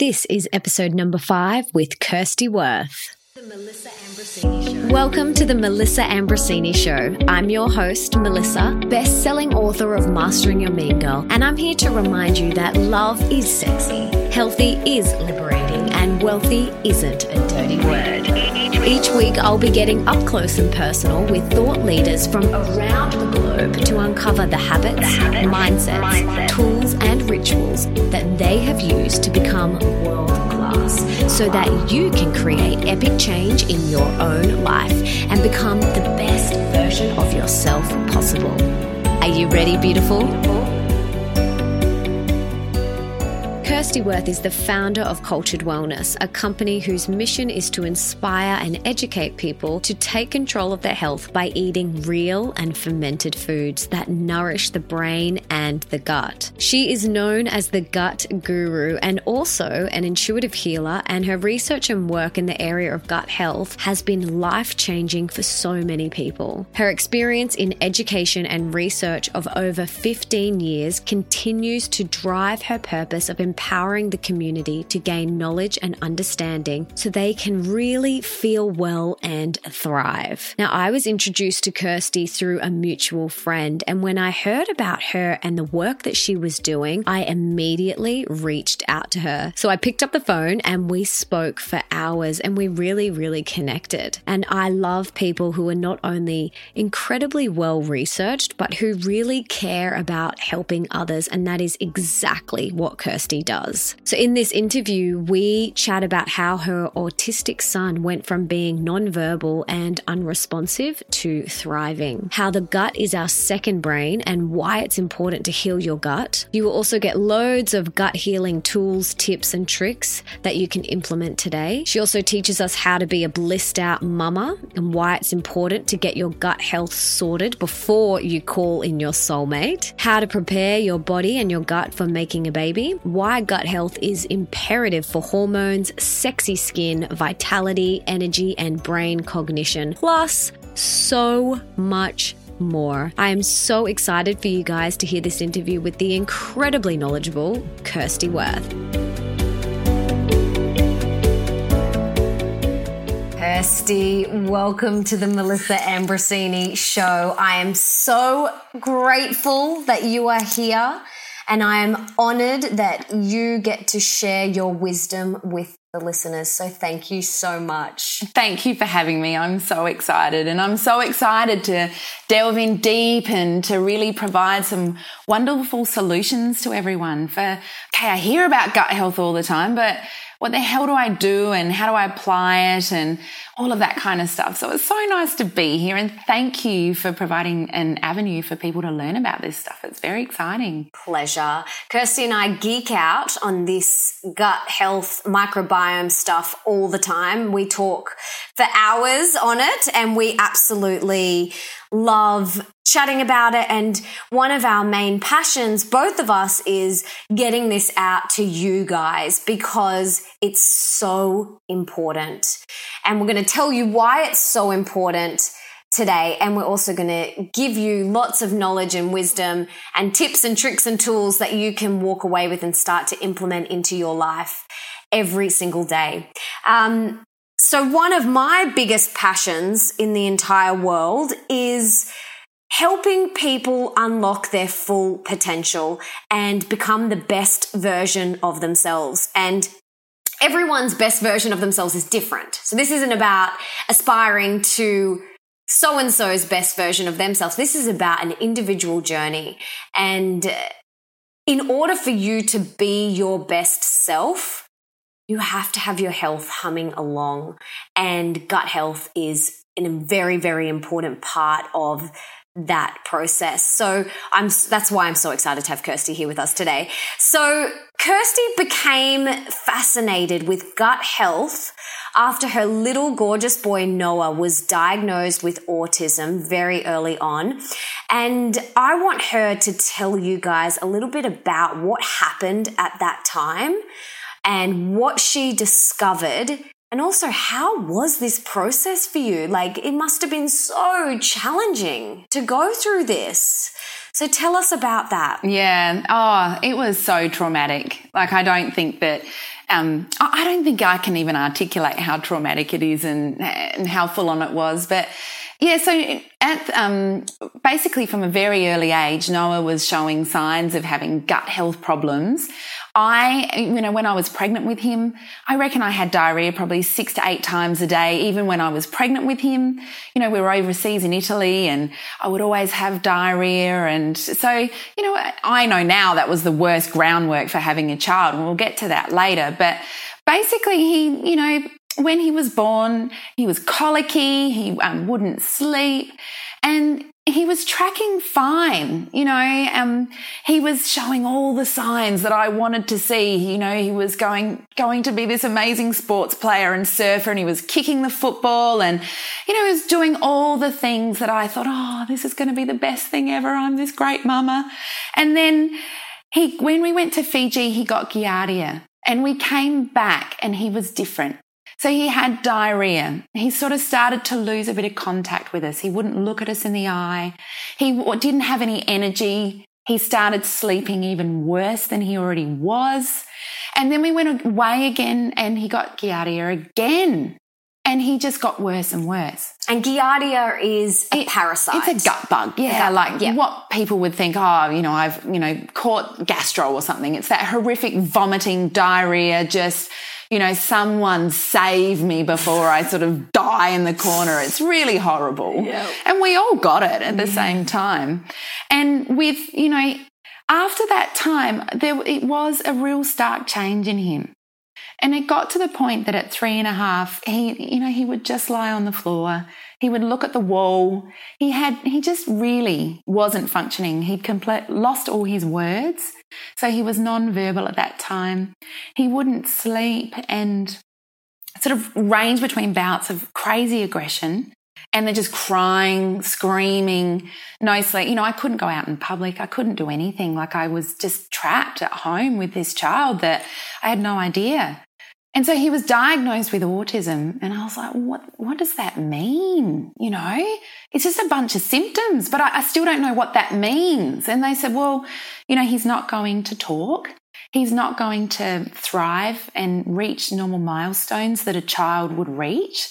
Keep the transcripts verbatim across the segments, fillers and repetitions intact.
This is episode number five with Kirsty Worth. The Melissa Ambrosini Show. Welcome to the Melissa Ambrosini Show. I'm your host, Melissa, best-selling author of Mastering Your Mean Girl, and I'm here to remind you that love is sexy, healthy is liberating, and wealthy isn't a dirty word. Each week, I'll be getting up close and personal with thought leaders from around the globe to uncover the habits, the habits mindsets, mindset. tools, and rituals that they have used to become world class, so that you can create epic change in your own life and become the best version of yourself possible. Are you ready, beautiful? Kirsty Worth is the founder of Cultured Wellness, a company whose mission is to inspire and educate people to take control of their health by eating real and fermented foods that nourish the brain and the gut. She is known as the gut guru and also an intuitive healer, and her research and work in the area of gut health has been life-changing for so many people. Her experience in education and research of over fifteen years continues to drive her purpose of empowering empowering the community to gain knowledge and understanding so they can really feel well and thrive. Now, I was introduced to Kirsty through a mutual friend, and when I heard about her and the work that she was doing, I immediately reached out to her. So I picked up the phone and we spoke for hours, and we really, really connected. And I love people who are not only incredibly well researched, but who really care about helping others, and that is exactly what Kirsty does. So in this interview, we chat about how her autistic son went from being nonverbal and unresponsive to thriving, how the gut is our second brain and why it's important to heal your gut. You will also get loads of gut healing tools, tips, and tricks that you can implement today. She also teaches us how to be a blissed out mama and why it's important to get your gut health sorted before you call in your soulmate, how to prepare your body and your gut for making a baby, why gut health is imperative for hormones, sexy skin, vitality, energy, and brain cognition, plus so much more. I am so excited for you guys to hear this interview with the incredibly knowledgeable Kirsty Worth. Kirsty, welcome to the Melissa Ambrosini Show. I am so grateful that you are here. And I am honored that you get to share your wisdom with the listeners. So thank you so much. Thank you for having me. I'm so excited. And I'm so excited to delve in deep and to really provide some wonderful solutions to everyone. For, okay, I hear about gut health all the time, but what the hell do I do and how do I apply it and all of that kind of stuff. So it's so nice to be here, and thank you for providing an avenue for people to learn about this stuff. It's very exciting. Pleasure. Kirsty and I geek out on this gut health microbiome stuff all the time. We talk for hours on it, and we absolutely love chatting about it. And one of our main passions, both of us, is getting this out to you guys because it's so important. And we're going to tell you why it's so important today. And we're also going to give you lots of knowledge and wisdom and tips and tricks and tools that you can walk away with and start to implement into your life every single day. Um, so one of my biggest passions in the entire world is helping people unlock their full potential and become the best version of themselves. And everyone's best version of themselves is different. So this isn't about aspiring to so-and-so's best version of themselves. This is about an individual journey. And in order for you to be your best self, you have to have your health humming along. And gut health is a very, very important part of that process. So I'm, that's why I'm so excited to have Kirsty here with us today. So Kirsty became fascinated with gut health after her little gorgeous boy Noah was diagnosed with autism very early on. And I want her to tell you guys a little bit about what happened at that time and what she discovered. And also, how was this process for you? Like, it must have been so challenging to go through this. So tell us about that. Yeah. Oh, it was so traumatic. Like, I don't think that, um, I don't think I can even articulate how traumatic it is and, and how full on it was. But yeah, so at, um, basically from a very early age, Noah was showing signs of having gut health problems. I, you know, when I was pregnant with him, I reckon I had diarrhea probably six to eight times a day, even when I was pregnant with him. You know, we were overseas in Italy and I would always have diarrhea. And so, you know, I know now that was the worst groundwork for having a child, and we'll get to that later. But basically he, you know, when he was born, he was colicky, he um, wouldn't sleep, and he was tracking fine. You know, um, he was showing all the signs that I wanted to see. You know, he was going, going to be this amazing sports player and surfer, and he was kicking the football and, you know, he was doing all the things that I thought, oh, this is going to be the best thing ever. I'm this great mama. And then he, when we went to Fiji, he got Giardia, and we came back and he was different. So he had diarrhea. He sort of started to lose a bit of contact with us. He wouldn't look at us in the eye. He didn't have any energy. He started sleeping even worse than he already was. And then we went away again and he got Giardia again. And he just got worse and worse. And Giardia is a it, parasite. It's a gut bug. Yeah, gut, like yeah. what people would think, oh, you know, I've, you know, caught gastro or something. It's that horrific vomiting, diarrhea, just, you know, someone save me before I sort of die in the corner. It's really horrible. Yep. And we all got it at the yeah. same time. And with, you know, after that time, there it was a real stark change in him. And it got to the point that at three and a half, he, you know, he would just lie on the floor. He would look at the wall. He had, he just really wasn't functioning. He'd complete, lost all his words. So he was non-verbal at that time. He wouldn't sleep and sort of range between bouts of crazy aggression and then just crying, screaming, no sleep. You know, I couldn't go out in public. I couldn't do anything. Like I was just trapped at home with this child that I had no idea. And so he was diagnosed with autism, and I was like, what, what does that mean? You know, it's just a bunch of symptoms, but I, I still don't know what that means. And they said, well, you know, he's not going to talk. He's not going to thrive and reach normal milestones that a child would reach.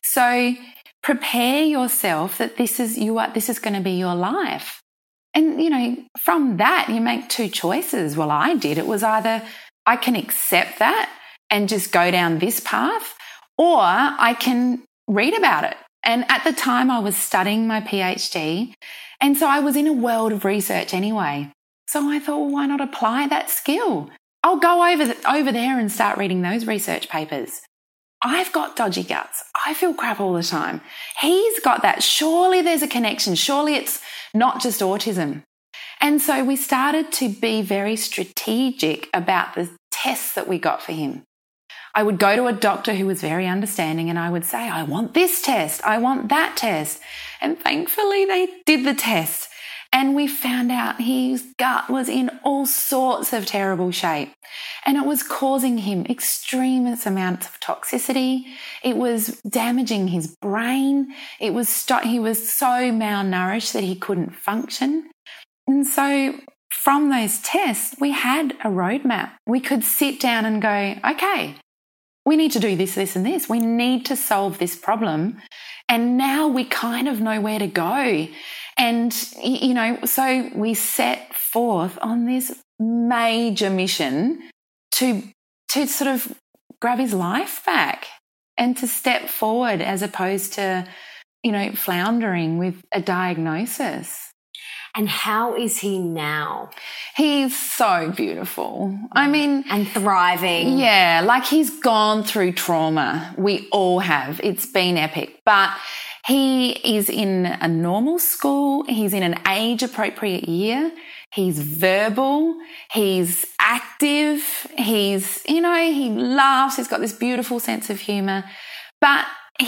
So prepare yourself that this is you are, this is going to be your life. And, you know, from that, you make two choices. Well, I did. It was either I can accept that and just go down this path, or I can read about it. And at the time I was studying my PhD, and so I was in a world of research anyway. So I thought, well, why not apply that skill? I'll go over, the, over there and start reading those research papers. I've got dodgy guts. I feel crap all the time. He's got that. Surely there's a connection. Surely it's not just autism. And so we started to be very strategic about the tests that we got for him. I would go to a doctor who was very understanding and I would say, I want this test, I want that test. And thankfully they did the test and we found out his gut was in all sorts of terrible shape and it was causing him extreme amounts of toxicity. It was damaging his brain. It was st- he was so malnourished that he couldn't function. And so from those tests, we had a roadmap. We could sit down and go, okay, we need to do this, this and this. We need to solve this problem. And now we kind of know where to go. And, you know, so we set forth on this major mission to, to sort of grab his life back and to step forward as opposed to, you know, floundering with a diagnosis. And how is he now? He's so beautiful. I mean... And thriving. Yeah, like he's gone through trauma. We all have. It's been epic. But he is in a normal school. He's in an age-appropriate year. He's verbal. He's active. He's, you know, he laughs. He's got this beautiful sense of humour. But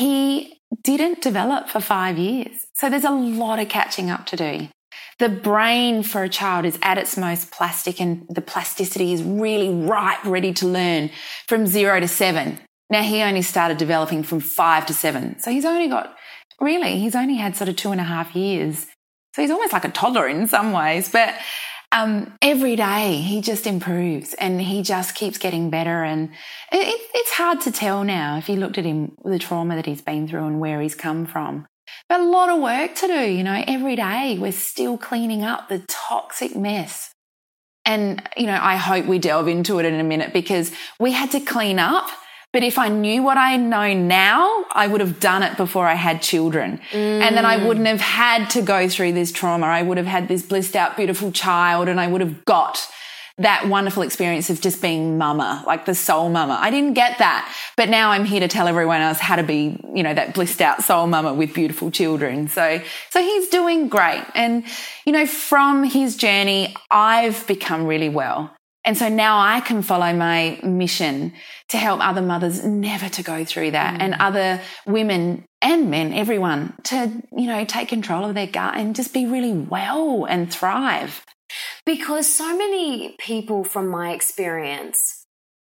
he didn't develop for five years. So there's a lot of catching up to do. The brain for a child is at its most plastic and the plasticity is really ripe, ready to learn from zero to seven. Now, he only started developing from five to seven. So he's only got, really, he's only had sort of two and a half years So he's almost like a toddler in some ways, but um, every day he just improves and he just keeps getting better. And it, it, it's hard to tell now if you looked at him, the trauma that he's been through and where he's come from. But a lot of work to do, you know, every day we're still cleaning up the toxic mess. And, you know, I hope we delve into it in a minute because we had to clean up. But if I knew what I know now, I would have done it before I had children. Mm. And then I wouldn't have had to go through this trauma. I would have had this blissed out, beautiful child, and I would have got that wonderful experience of just being mama, like the soul mama. I didn't get that. But now I'm here to tell everyone else how to be, you know, that blissed out soul mama with beautiful children. So, so he's doing great. And, you know, from his journey, I've become really well. And so now I can follow my mission to help other mothers never to go through that mm. and other women and men, everyone, to, you know, take control of their gut and just be really well and thrive. Because so many people, from my experience,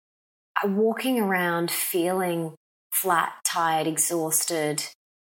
are walking around feeling flat, tired, exhausted,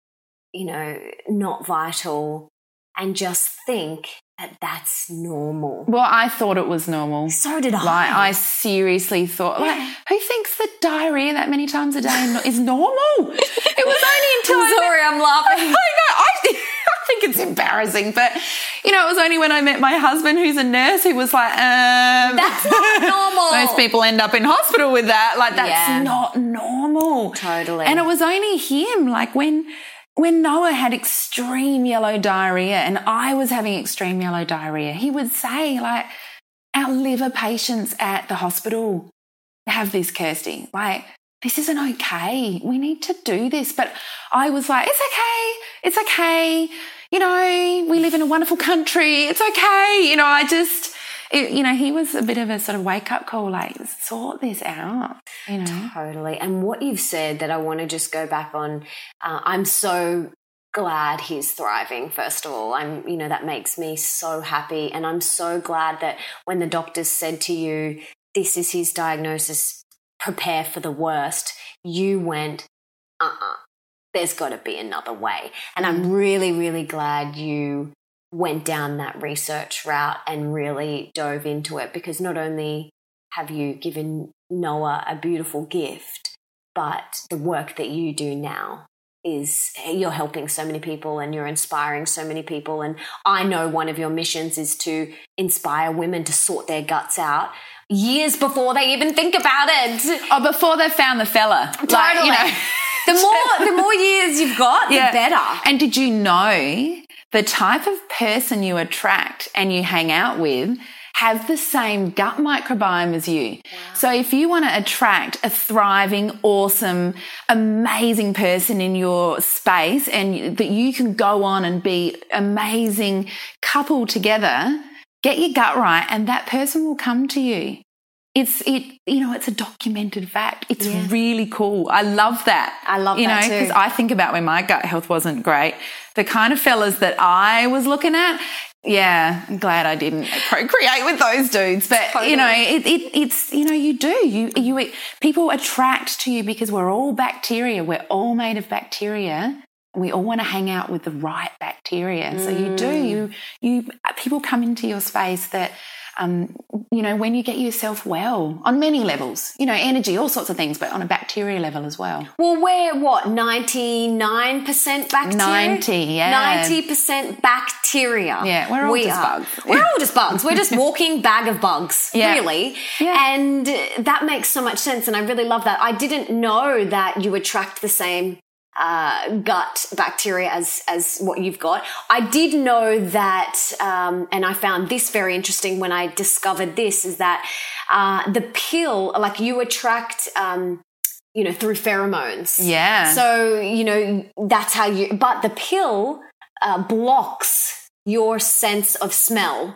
you know, not vital, and just think that that's normal. Well, I thought it was normal. So did I. Like, I seriously thought, like, yeah. who thinks that diarrhea that many times a day is normal? It was only until I'm sorry, I met, I'm laughing. I know, I, I think it's embarrassing, but, you know, it was only when I met my husband, who's a nurse, who was like, um... that's not normal. Most people end up in hospital with that. Like, that's yeah. not normal. Totally. And it was only him, like, when... When Noah had extreme yellow diarrhea and I was having extreme yellow diarrhea, he would say, like, our liver patients at the hospital have this, Kirsty. Like, this isn't okay. We need to do this. But I was like, it's okay. It's okay. You know, we live in a wonderful country. It's okay. You know, I just... It, you know, he was a bit of a sort of wake-up call, like, sort this out, you know. Totally. And what you've said that I want to just go back on, uh, I'm so glad he's thriving, first of all. I'm, you know, that makes me so happy. And I'm so glad that when the doctors said to you, this is his diagnosis, prepare for the worst, you went, uh-uh, there's got to be another way. And I'm really, really glad you went down that research route and really dove into it, because not only have you given Noah a beautiful gift, but the work that you do now is you're helping so many people and you're inspiring so many people. And I know one of your missions is to inspire women to sort their guts out years before they even think about it. Oh, before they found the fella. Totally. Like, you know. The more, the more years you've got, the yeah. better. And did you know the type of person you attract and you hang out with have the same gut microbiome as you? Wow. So if you want to attract a thriving, awesome, amazing person in your space and that you can go on and be amazing couple together, get your gut right and that person will come to you. It's, it, you know, it's a documented fact. It's yeah. really cool. I love that. I love you that know, too. because I think about when my gut health wasn't great, the kind of fellas that I was looking at, yeah, I'm glad I didn't procreate with those dudes. But, totally. you know, it, it, it's, you know, you do. You, you, people attract to you because we're all bacteria. We're all made of bacteria. We all want to hang out with the right bacteria. Mm. So you do. You, you, people come into your space that, Um, you know, when you get yourself well on many levels, you know, energy, all sorts of things, but on a bacteria level as well. Well, we're what, ninety-nine percent bacteria? ninety, yeah. ninety percent bacteria. Yeah, we're all we just are. bugs. We're all just bugs. We're just walking bag of bugs, yeah. really. Yeah. And that makes so much sense, and I really love that. I didn't know that you attract the same Uh, gut bacteria as as what you've got. I did know that, um, and I found this very interesting when I discovered this, is that uh, the pill, like you attract, um, you know, through pheromones. Yeah. So, you know, that's how you, but the pill uh, blocks your sense of smell.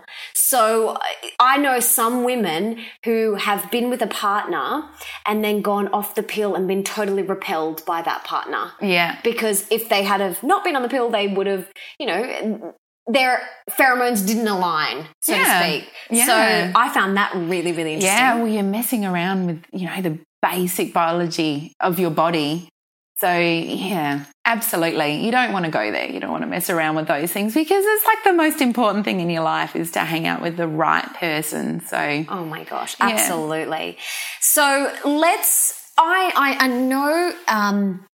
So I know some women who have been with a partner and then gone off the pill and been totally repelled by that partner. Yeah. Because if they had have not been on the pill, they would have, you know, their pheromones didn't align, so yeah. to speak. Yeah. So I found that really, really interesting. Yeah, well, you're messing around with, you know, the basic biology of your body So, yeah, absolutely. You don't want to go there. You don't want to mess around with those things because it's like the most important thing in your life is to hang out with the right person. So, oh my gosh, yeah. Absolutely. So let's, I, I, I know, um,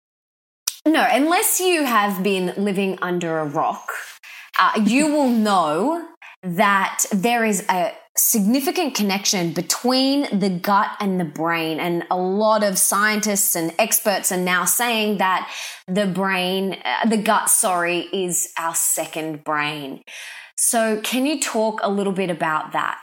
no, unless you have been living under a rock, uh, you will know that there is a significant connection between the gut and the brain. And a lot of scientists and experts are now saying that the brain, uh, the gut, sorry, is our second brain. So can you talk a little bit about that?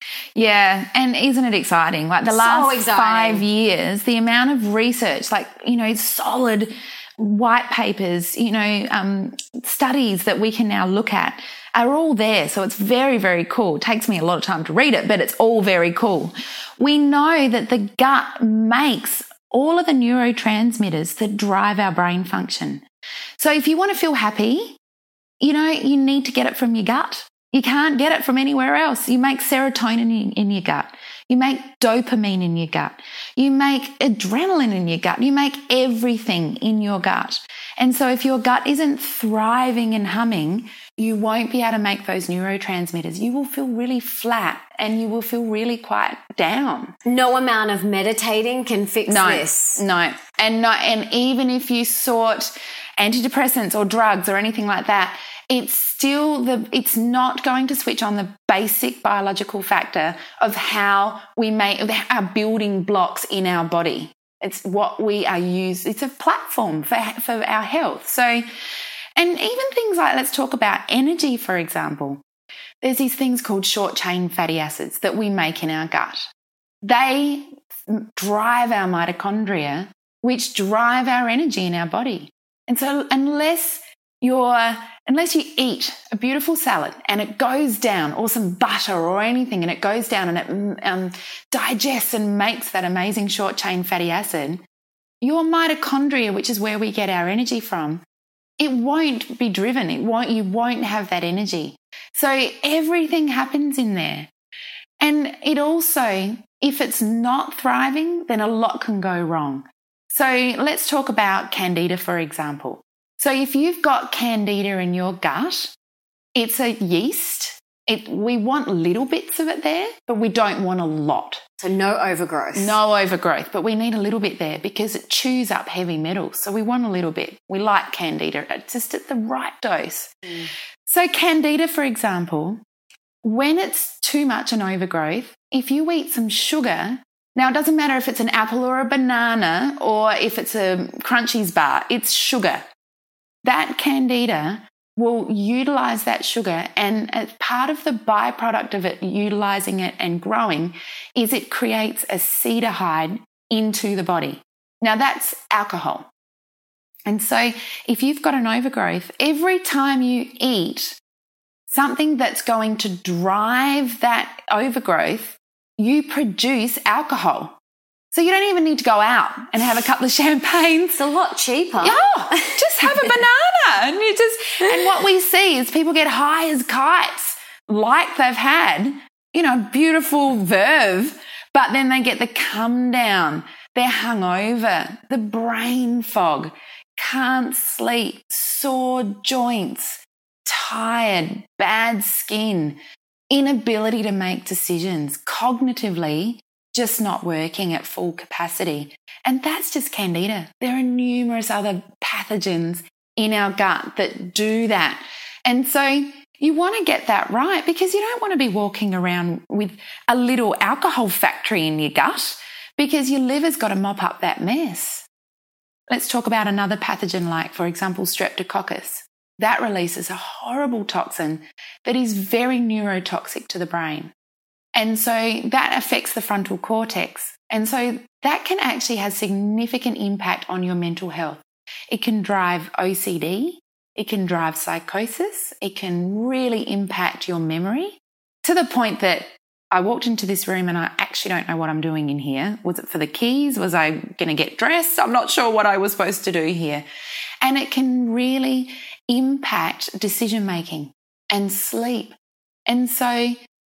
Yeah, and isn't it exciting? Like the So last exciting. five years, the amount of research, like, you know, solid white papers, you know, um, studies that we can now look at are all there. So it's very, very cool. It takes me a lot of time to read it, but it's all very cool. We know that the gut makes all of the neurotransmitters that drive our brain function. So if you want to feel happy, you know, you need to get it from your gut. You can't get it from anywhere else. You make serotonin in, in your gut. You make dopamine in your gut. You make adrenaline in your gut. You make everything in your gut. And so if your gut isn't thriving and humming, you won't be able to make those neurotransmitters. You will feel really flat and you will feel really quite down. No amount of meditating can fix no, this. No, and no, and even if you sought antidepressants or drugs or anything like that, it's still the, it's not going to switch on the basic biological factor of how we make our building blocks in our body. It's what we are used, it's a platform for, for our health. So, and even things like, let's talk about energy, for example. There's these things called short chain fatty acids that we make in our gut. They drive our mitochondria, which drive our energy in our body. And so unless you're, unless you eat a beautiful salad and it goes down, or some butter or anything, and it goes down and it um, digests and makes that amazing short chain fatty acid, your mitochondria, which is where we get our energy from, it won't be driven. It won't, you won't have that energy. So everything happens in there. And it also, if it's not thriving, then a lot can go wrong. So let's talk about candida, for example. So if you've got candida in your gut, it's a yeast. It, we want little bits of it there, but we don't want a lot. So no overgrowth. No overgrowth, but we need a little bit there because it chews up heavy metals. So we want a little bit. We like candida, just at the right dose. Mm. So candida, for example, when it's too much an overgrowth, if you eat some sugar, now it doesn't matter if it's an apple or a banana or if it's a Crunchies bar, it's sugar. That candida will utilize that sugar, and as part of the byproduct of it utilizing it and growing is it creates acetaldehyde into the body. Now that's alcohol. And so if you've got an overgrowth, every time you eat something that's going to drive that overgrowth, you produce alcohol. So you don't even need to go out and have a couple of champagnes. It's a lot cheaper. Yeah, just have a banana. And you just, and what we see is people get high as kites, like they've had, you know, beautiful verve, but then they get the come down. They're hungover, the brain fog, can't sleep, sore joints, tired, bad skin, inability to make decisions, cognitively just not working at full capacity. And that's just candida. There are numerous other pathogens in our gut that do that. And so you want to get that right because you don't want to be walking around with a little alcohol factory in your gut because your liver's got to mop up that mess. Let's talk about another pathogen like, for example, Streptococcus. That releases a horrible toxin that is very neurotoxic to the brain. And so that affects the frontal cortex. And so that can actually have significant impact on your mental health. It can drive O C D. It can drive psychosis. It can really impact your memory to the point that I walked into this room and I actually don't know what I'm doing in here. Was it for the keys? Was I going to get dressed? I'm not sure what I was supposed to do here. And it can really impact decision making and sleep. And so,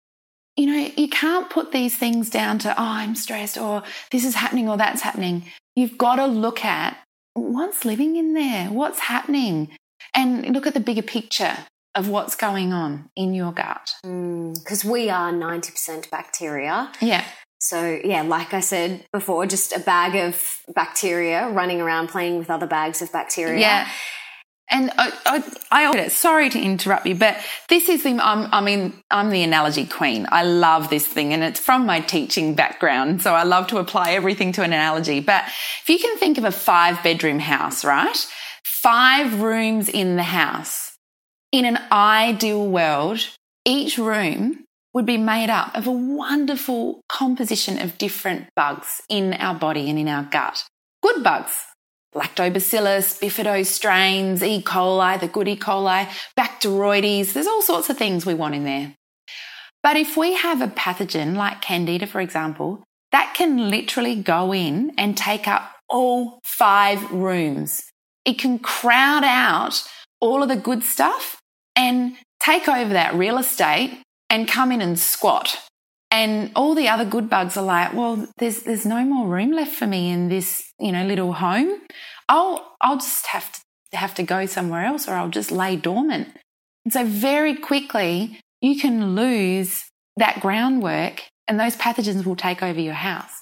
you know, you can't put these things down to, oh, I'm stressed or this is happening or that's happening. You've got to look at what's living in there? What's happening? And look at the bigger picture of what's going on in your gut. Because mm, we are ninety percent bacteria. Yeah. So, yeah, like I said before, just a bag of bacteria running around playing with other bags of bacteria. Yeah. And I, I, I sorry to interrupt you, but this is the, I'm, I mean, I'm the analogy queen. I love this thing, and it's from my teaching background, so I love to apply everything to an analogy. But if you can think of a five-bedroom house, right? Five rooms in the house. In an ideal world, each room would be made up of a wonderful composition of different bugs in our body and in our gut. Good bugs, lactobacillus, bifido strains, E. coli, the good E. coli, Bacteroides. There's all sorts of things we want in there. But if we have a pathogen like Candida, for example, that can literally go in and take up all five rooms. It can crowd out all of the good stuff and take over that real estate and come in and squat. And all the other good bugs are like, well, there's there's no more room left for me in this, you know, little home. I'll I'll just have to have to go somewhere else, or I'll just lay dormant. And so very quickly you can lose that groundwork, and those pathogens will take over your house.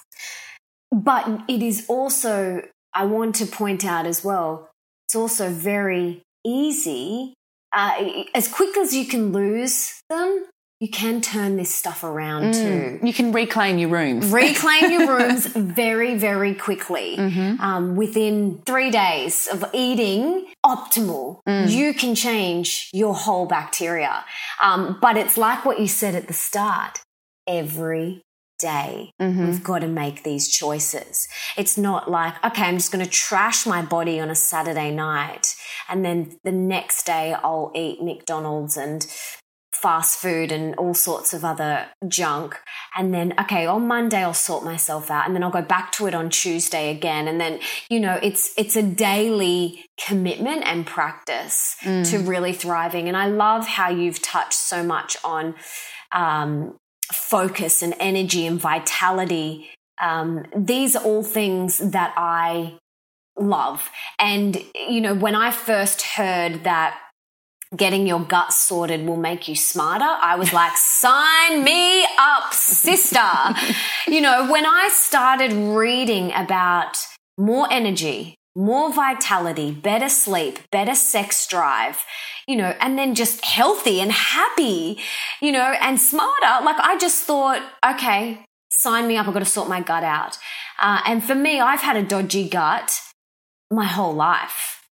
But it is also, I want to point out as well, it's also very easy. Uh, as quick as you can lose them, you can turn this stuff around mm. too. You can reclaim your rooms. Reclaim your rooms very, very quickly. Mm-hmm. Um, within three days of eating optimal, mm. you can change your whole bacteria. Um, but it's like what you said at the start. Every day, mm-hmm. we've got to make these choices. It's not like, okay, I'm just going to trash my body on a Saturday night, and then the next day I'll eat McDonald's and fast food and all sorts of other junk. And then, okay, on Monday I'll sort myself out, and then I'll go back to it on Tuesday again. And then, you know, it's, it's a daily commitment and practice mm. to really thriving. And I love how you've touched so much on, um, focus and energy and vitality. Um, these are all things that I love. And, you know, when I first heard that getting your gut sorted will make you smarter, I was like, sign me up, sister. You know, when I started reading about more energy, more vitality, better sleep, better sex drive, you know, and then just healthy and happy, you know, and smarter. Like, I just thought, okay, sign me up. I've got to sort my gut out. Uh, and for me, I've had a dodgy gut my whole life.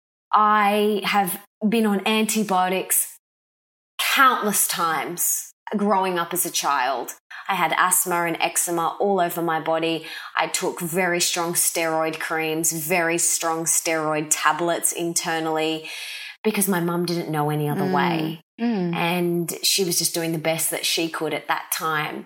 I have been on antibiotics countless times growing up as a child. I had asthma and eczema all over my body. I took very strong steroid creams, very strong steroid tablets internally, because my mum didn't know any other mm. way. Mm. And she was just doing the best that she could at that time.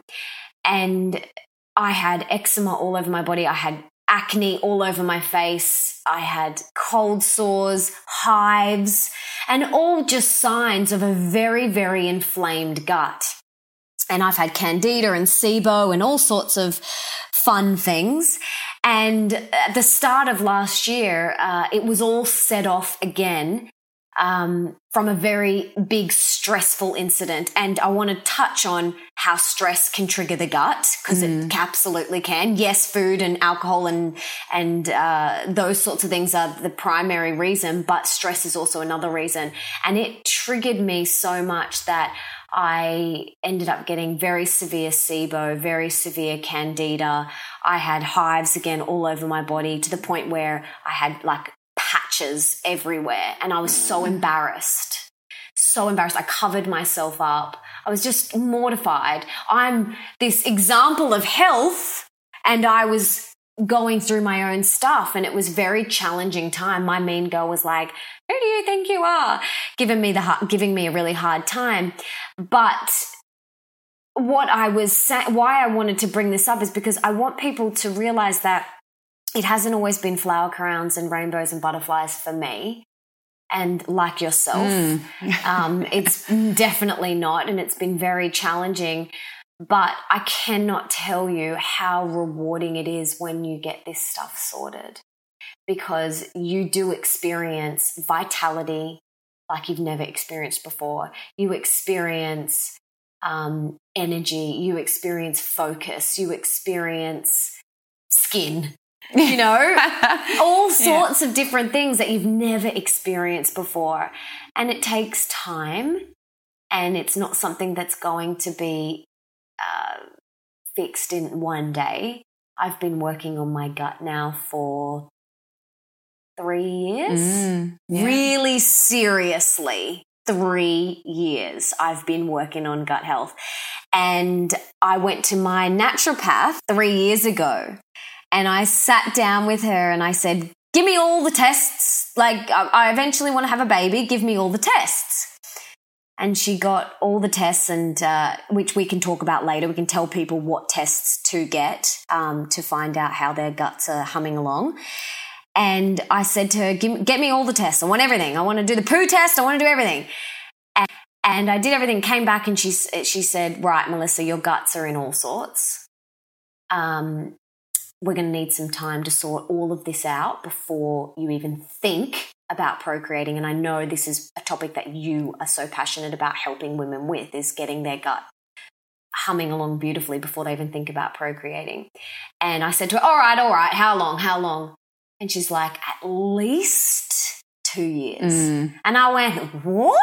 And I had eczema all over my body. I had acne all over my face. I had cold sores, hives, and all just signs of a very, very inflamed gut. And I've had Candida and SIBO and all sorts of fun things. And at the start of last year, uh, it was all set off again um, from a very big stressful incident. And I want to touch on how stress can trigger the gut, because mm. it absolutely can. Yes, food and alcohol and and uh, those sorts of things are the primary reason, but stress is also another reason. And it triggered me so much that I ended up getting very severe SIBO, very severe Candida. I had hives again all over my body, to the point where I had like patches everywhere, and I was so embarrassed, so embarrassed. I covered myself up. I was just mortified. I'm this example of health, and I was going through my own stuff, and it was very challenging time. My mean girl was like, who do you think you are? Giving me the giving me a really hard time. But what I was saying, why I wanted to bring this up, is because I want people to realize that it hasn't always been flower crowns and rainbows and butterflies for me. And like yourself, mm. um, it's definitely not, and it's been very challenging. But I cannot tell you how rewarding it is when you get this stuff sorted. because you do experience vitality like you've never experienced before. You experience um, energy. You experience focus. You experience skin, you know, all sorts yeah. of different things that you've never experienced before. And it takes time, and it's not something that's going to be uh, fixed in one day. I've been working on my gut now for three years. Mm, yeah. Really seriously, three years I've been working on gut health. And I went to my naturopath three years ago, and I sat down with her and I said, give me all the tests. Like, I eventually want to have a baby. Give me all the tests. And she got all the tests, and uh, which we can talk about later. We can tell people what tests to get um, to find out how their guts are humming along. And I said to her, Give, get me all the tests. I want everything. I want to do the poo test. I want to do everything. And, and I did everything, came back, and she, she said, right, Melissa, your guts are in all sorts. Um, we're going to need some time to sort all of this out before you even think about procreating. And I know this is a topic that you are so passionate about helping women with, is getting their gut humming along beautifully before they even think about procreating. And I said to her, all right, all right, how long, how long? And she's like, at least two years. Mm. And I went, what?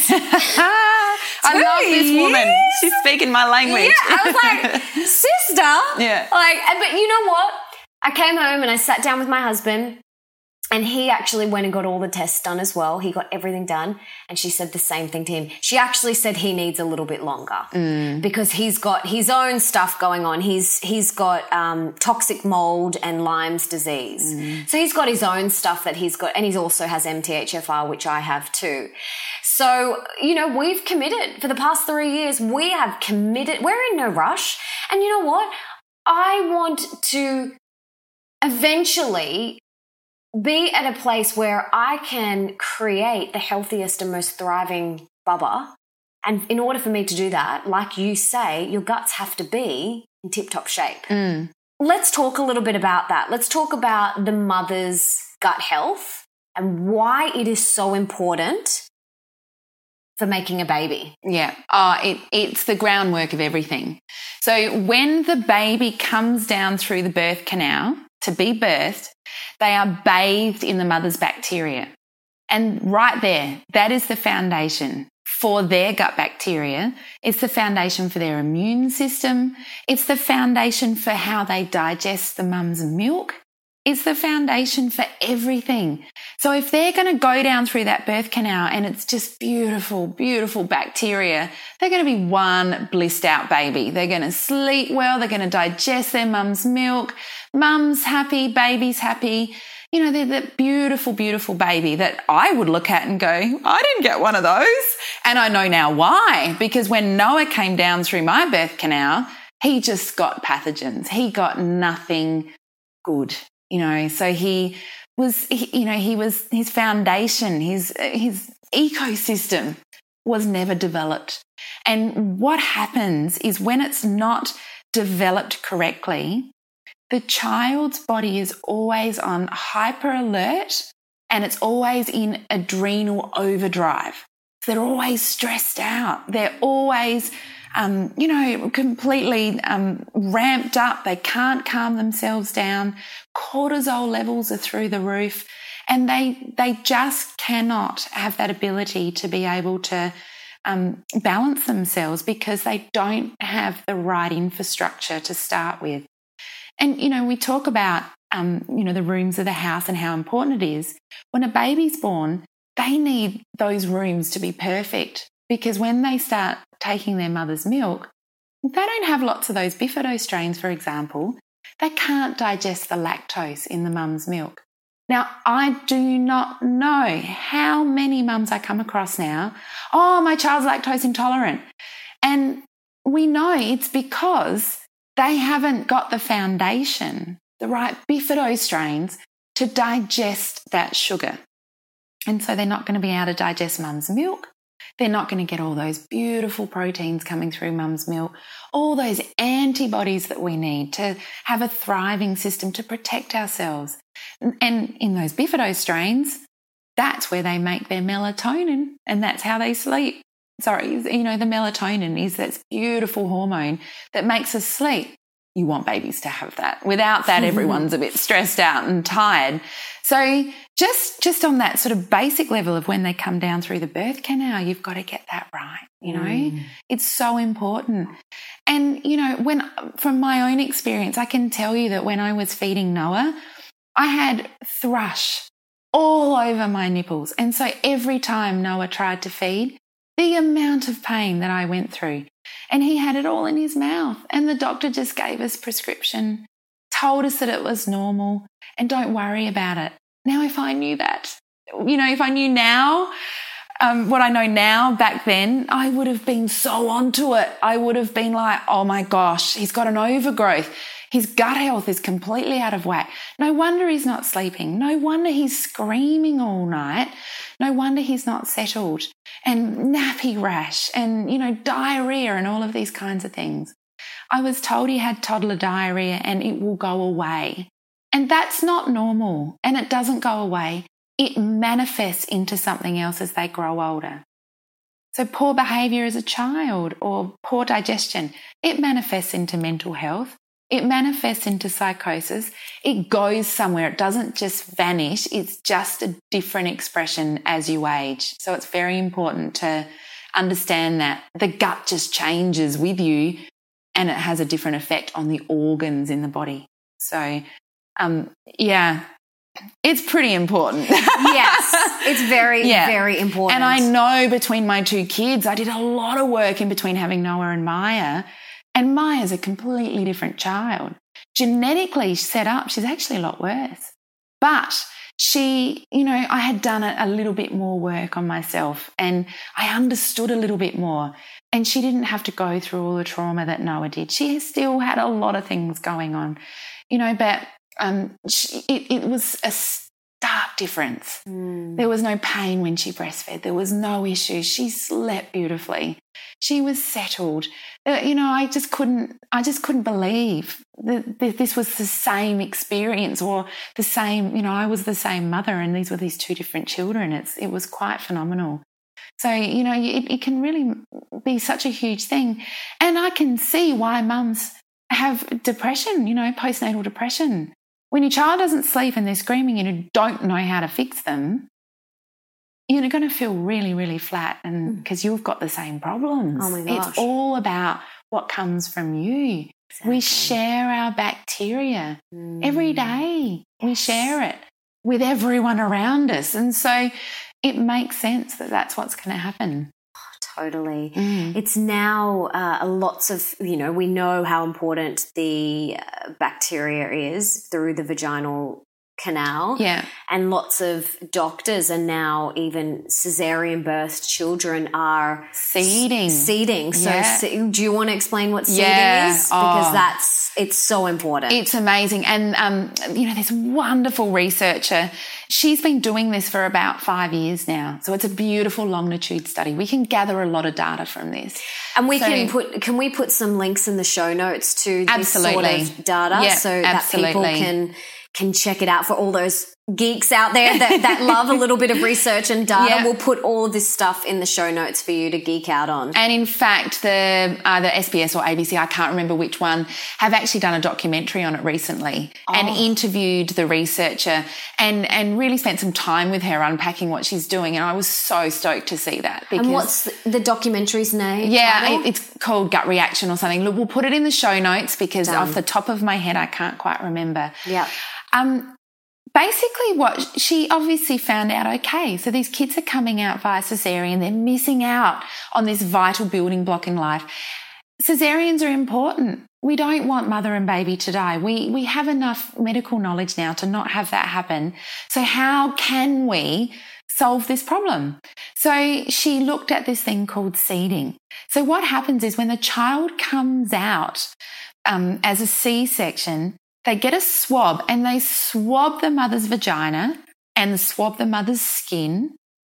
I love this woman. She's speaking my language. Yeah, I was like, sister. Yeah. Like, but you know what? I came home and I sat down with my husband, and he actually went and got all the tests done as well. He got everything done. And she said the same thing to him. She actually said he needs a little bit longer mm. because he's got his own stuff going on. He's He's got um, toxic mold and Lyme's disease. Mm. So he's got his own stuff that he's got. And he also has M T H F R, which I have too. So, you know, we've committed for the past three years. We have committed. We're in no rush. And you know what? I want to eventually be at a place where I can create the healthiest and most thriving Bubba. And in order for me to do that, like you say, your guts have to be in tip-top shape. Mm. Let's talk a little bit about that. Let's talk about the mother's gut health and why it is so important for making a baby. Yeah. Oh, it, it's the groundwork of everything. So when the baby comes down through the birth canal to be birthed, they are bathed in the mother's bacteria. And right there, that is the foundation for their gut bacteria. It's the foundation for their immune system. It's the foundation for how they digest the mum's milk. It's the foundation for everything. So if they're going to go down through that birth canal and it's just beautiful, beautiful bacteria, they're going to be one blissed out baby. They're going to sleep well. They're going to digest their mum's milk. Mum's happy, baby's happy. You know, they're the beautiful, beautiful baby that I would look at and go, I didn't get one of those. And I know now why, because when Noah came down through my birth canal, he just got pathogens. He got nothing good. You know, so he was, he, you know, he was, his foundation, his, his ecosystem was never developed. And what happens is when it's not developed correctly, the child's body is always on hyper alert and it's always in adrenal overdrive. So they're always stressed out. They're always Um, you know, completely um, ramped up. They can't calm themselves down. Cortisol levels are through the roof, and they they just cannot have that ability to be able to um, balance themselves because they don't have the right infrastructure to start with. And, you know, we talk about, um, you know, the rooms of the house and how important it is. When a baby's born, they need those rooms to be perfect. Because when they start taking their mother's milk, they don't have lots of those Bifido strains, for example. They can't digest the lactose in the mum's milk. Now, I do not know how many mums I come across now. Oh, my child's lactose intolerant. And we know it's because they haven't got the foundation, the right Bifido strains to digest that sugar. And so they're not going to be able to digest mum's milk. They're not going to get all those beautiful proteins coming through mum's milk, all those antibodies that we need to have a thriving system to protect ourselves. And in those Bifido strains, that's where they make their melatonin, and that's how they sleep. Sorry, you know, the melatonin is that beautiful hormone that makes us sleep. You want babies to have that. Without that, everyone's a bit stressed out and tired. So just, just on that sort of basic level of when they come down through the birth canal, you've got to get that right, you know. Mm. It's so important. And, you know, when from my own experience, I can tell you that when I was feeding Noah, I had thrush all over my nipples. And so every time Noah tried to feed, the amount of pain that I went through, and he had it all in his mouth, and the doctor just gave us prescription, told us that it was normal and don't worry about it. Now, if I knew that, you know, if I knew now, um, what I know now back then, I would have been so onto it. I would have been like, oh my gosh, he's got an overgrowth. His gut health is completely out of whack. No wonder he's not sleeping. No wonder he's screaming all night. No wonder he's not settled. And nappy rash and, you know, diarrhea and all of these kinds of things. I was told he had toddler diarrhea and it will go away. And that's not normal, and it doesn't go away. It manifests into something else as they grow older. So poor behaviour as a child or poor digestion, it manifests into mental health. It manifests into psychosis. It goes somewhere. It doesn't just vanish. It's just a different expression as you age. So it's very important to understand that the gut just changes with you and it has a different effect on the organs in the body. So, um, yeah, it's pretty important. Yes, it's very, yeah. very important. And I know between my two kids, I did a lot of work in between having Noah and Maya. And Maya's a completely different child. Genetically set up, she's actually a lot worse. But she, you know, I had done a, a little bit more work on myself and I understood a little bit more. And she didn't have to go through all the trauma that Noah did. She still had a lot of things going on, you know, but um, she, it, it was a stark difference. Mm. There was no pain when she breastfed. There was no issues. She slept beautifully. She was settled. Uh, you know, I just couldn't, I just couldn't believe that this was the same experience or the same, you know, I was the same mother and these were these two different children. It's, it was quite phenomenal. So, you know, it, it can really be such a huge thing. And I can see why mums have depression, you know, postnatal depression. When your child doesn't sleep and they're screaming and you don't know how to fix them, you're going to feel really, really flat, and because you've got the same problems. Oh my gosh. It's all about what comes from you. Exactly. We share our bacteria mm. every day. Yes. We share it with everyone around us. And so it makes sense that that's what's going to happen. Oh, totally. Mm. It's now uh, lots of, you know, we know how important the uh, bacteria is through the vaginal canal. Yeah. And lots of doctors are now, even cesarean birthed children are seeding. Seeding. So yeah. se- do you want to explain what seeding yeah. is? Because oh. that's, it's so important. It's amazing. And, um, you know, this wonderful researcher, she's been doing this for about five years now. So it's a beautiful longitude study. We can gather a lot of data from this. And we so, can put, can we put some links in the show notes to this absolutely. sort of data yeah, so absolutely. that people can can check it out for all those geeks out there that, that love a little bit of research and data. Yeah. We'll put all of this stuff in the show notes for you to geek out on. And in fact, the uh, the S B S or A B C, I can't remember which one, have actually done a documentary on it recently oh. and interviewed the researcher and, and really spent some time with her unpacking what she's doing. And I was so stoked to see that. Because, and what's the documentary's name? Yeah, it, it's called Gut Reaction or something. Look, we'll put it in the show notes because Done. Off the top of my head, I can't quite remember. Yeah. Um, basically what she obviously found out, okay, so these kids are coming out via cesarean, they're missing out on this vital building block in life. Cesareans are important. We don't want mother and baby to die. We, we have enough medical knowledge now to not have that happen. So how can we solve this problem? So she looked at this thing called seeding. So what happens is when the child comes out um, as a C-section, they get a swab and they swab the mother's vagina and swab the mother's skin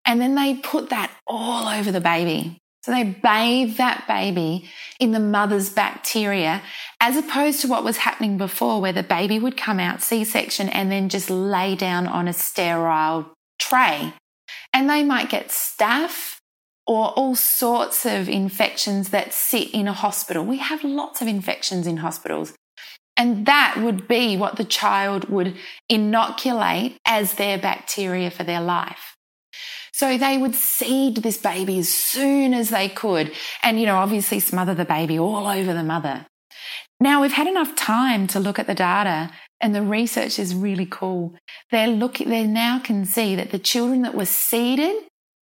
And then they put that all over the baby. So they bathe that baby in the mother's bacteria, as opposed to what was happening before, where the baby would come out C-section and then just lay down on a sterile tray. And they might get staph or all sorts of infections that sit in a hospital. We have lots of infections in hospitals. And that would be what the child would inoculate as their bacteria for their life. So they would seed this baby as soon as they could and, you know, obviously smother the baby all over the mother. Now, we've had enough time to look at the data, and the research is really cool. They're looking, they now can see that the children that were seeded,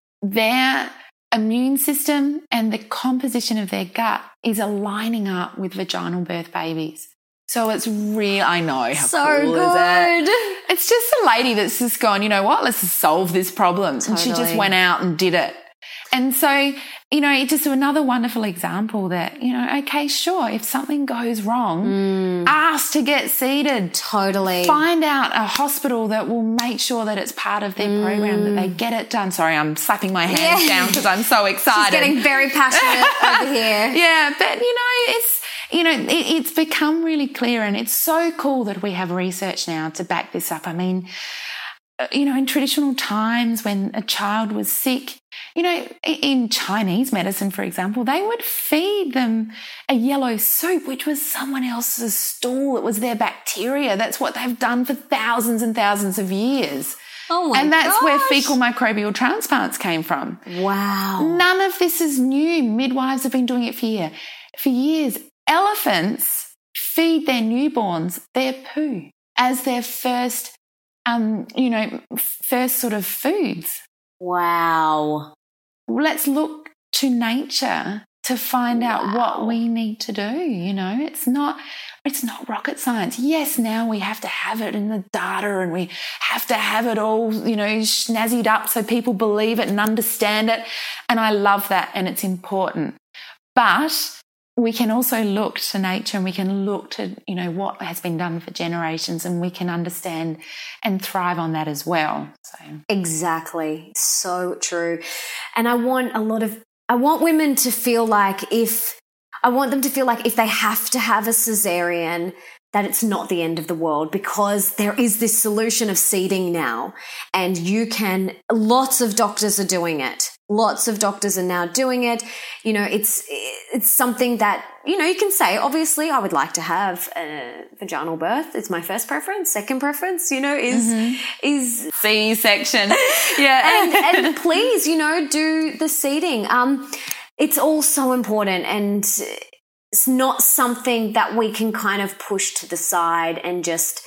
their immune system and the composition of their gut is aligning up with vaginal birth babies. So it's real. I know. How so cool good. Is it? It's just a lady that's just gone, you know what, let's just solve this problem. Totally. And she just went out and did it. And so, you know, it's just another wonderful example that, you know, okay, sure, if something goes wrong, mm. ask to get seeded. Totally. Find out a hospital that will make sure that it's part of their mm. program, that they get it done. Sorry, I'm slapping my hands yeah. down because I'm so excited. She's getting very passionate over here. Yeah, but, you know, it's, you know, it, it's become really clear, and it's so cool that we have research now to back this up. I mean, you know, in traditional times when a child was sick, you know, in Chinese medicine, for example, they would feed them a yellow soup, which was someone else's stool. It was their bacteria. That's what they've done for thousands and thousands of years. Oh my And that's gosh. where fecal microbial transplants came from. Wow. None of this is new. Midwives have been doing it for, year, for years. Elephants feed their newborns their poo as their first, um, you know, first sort of foods. Wow. Let's look to nature to find out wow. what we need to do. You know, it's not, it's not rocket science. Yes, now we have to have it in the data, and we have to have it all, you know, snazzied up so people believe it and understand it. And I love that, and it's important. But we can also look to nature, and we can look to, you know, what has been done for generations, and we can understand and thrive on that as well. So exactly. So true. And I want a lot of, I want women to feel like if, I want them to feel like if they have to have a cesarean, that it's not the end of the world, because there is this solution of seeding now, and you can, lots of doctors are doing it. Lots of doctors are now doing it. You know, it's, it's something that, you know, you can say, obviously, I would like to have a vaginal birth. It's my first preference. Second preference, you know, is, mm-hmm. is C-section. Yeah. and, and please, you know, do the seeding. Um, it's all so important, and it's not something that we can kind of push to the side and just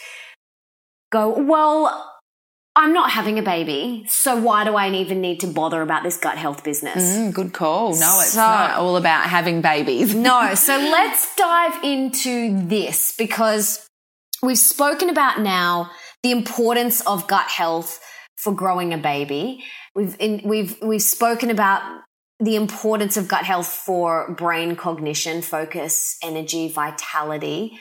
go, well, I'm not having a baby, so why do I even need to bother about this gut health business? Mm, good call. No, it's so, not all about having babies. No. So let's dive into this, because we've spoken about now the importance of gut health for growing a baby. We've in, we've we've spoken about the importance of gut health for brain cognition, focus, energy, vitality.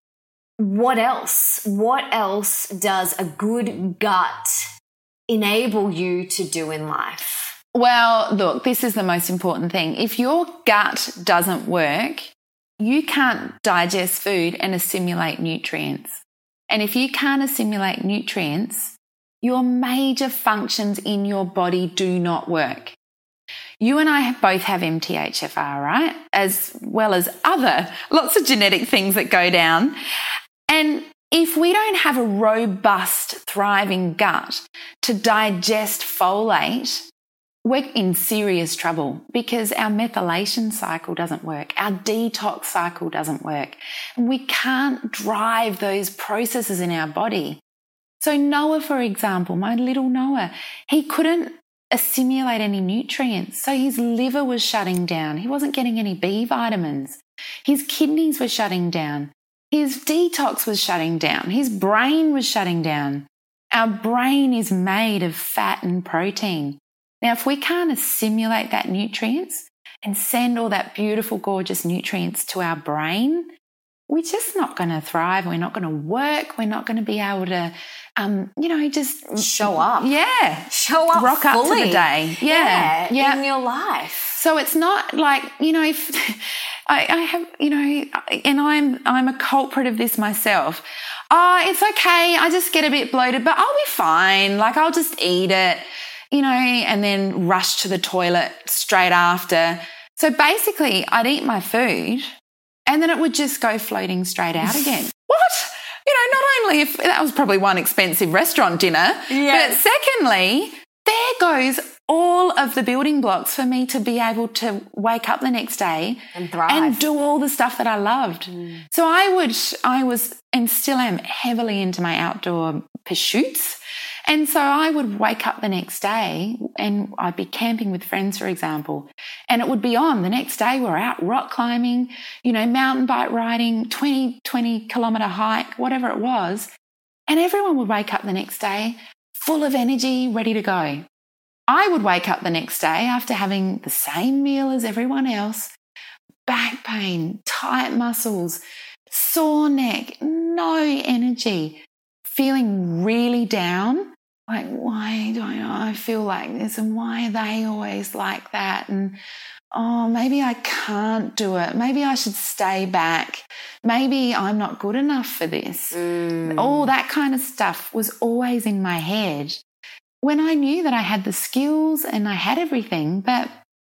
What else? What else does a good gut enable you to do in life? Well, look, this is the most important thing. If your gut doesn't work, you can't digest food and assimilate nutrients. And if you can't assimilate nutrients, your major functions in your body do not work. You and I both have M T H F R, right? As well as other, lots of genetic things that go down. And if we don't have a robust, thriving gut to digest folate, we're in serious trouble, because our methylation cycle doesn't work. Our detox cycle doesn't work. And we can't drive those processes in our body. So Noah, for example, my little Noah, he couldn't assimilate any nutrients. So his liver was shutting down. He wasn't getting any B vitamins. His kidneys were shutting down. His detox was shutting down. His brain was shutting down. Our brain is made of fat and protein. Now, if we can't assimilate that nutrients and send all that beautiful, gorgeous nutrients to our brain, we're just not going to thrive. We're not going to work. We're not going to be able to, um, you know, just show up. Yeah. Show up Rock fully. up to the day. Yeah. Yeah, yeah. in your life. So it's not like, you know, if I, I have, you know, and I'm, I'm a culprit of this myself. Oh, it's okay. I just get a bit bloated, but I'll be fine. Like I'll just eat it, you know, and then rush to the toilet straight after. So basically I'd eat my food and then it would just go floating straight out again. What? You know, not only if that was probably one expensive restaurant dinner, yes. but secondly, there goes all of the building blocks for me to be able to wake up the next day and thrive and do all the stuff that I loved. Mm. So I would, I was and still am heavily into my outdoor pursuits. And so I would wake up the next day and I'd be camping with friends, for example, and it would be on. The next day we're out rock climbing, you know, mountain bike riding, twenty, twenty kilometre hike, whatever it was. And everyone would wake up the next day full of energy, ready to go. I would wake up the next day after having the same meal as everyone else, back pain, tight muscles, sore neck, no energy, feeling really down. Like, why do I, I feel like this and why are they always like that? And, oh, maybe I can't do it. Maybe I should stay back. Maybe I'm not good enough for this. Mm. All that kind of stuff was always in my head when I knew that I had the skills and I had everything, but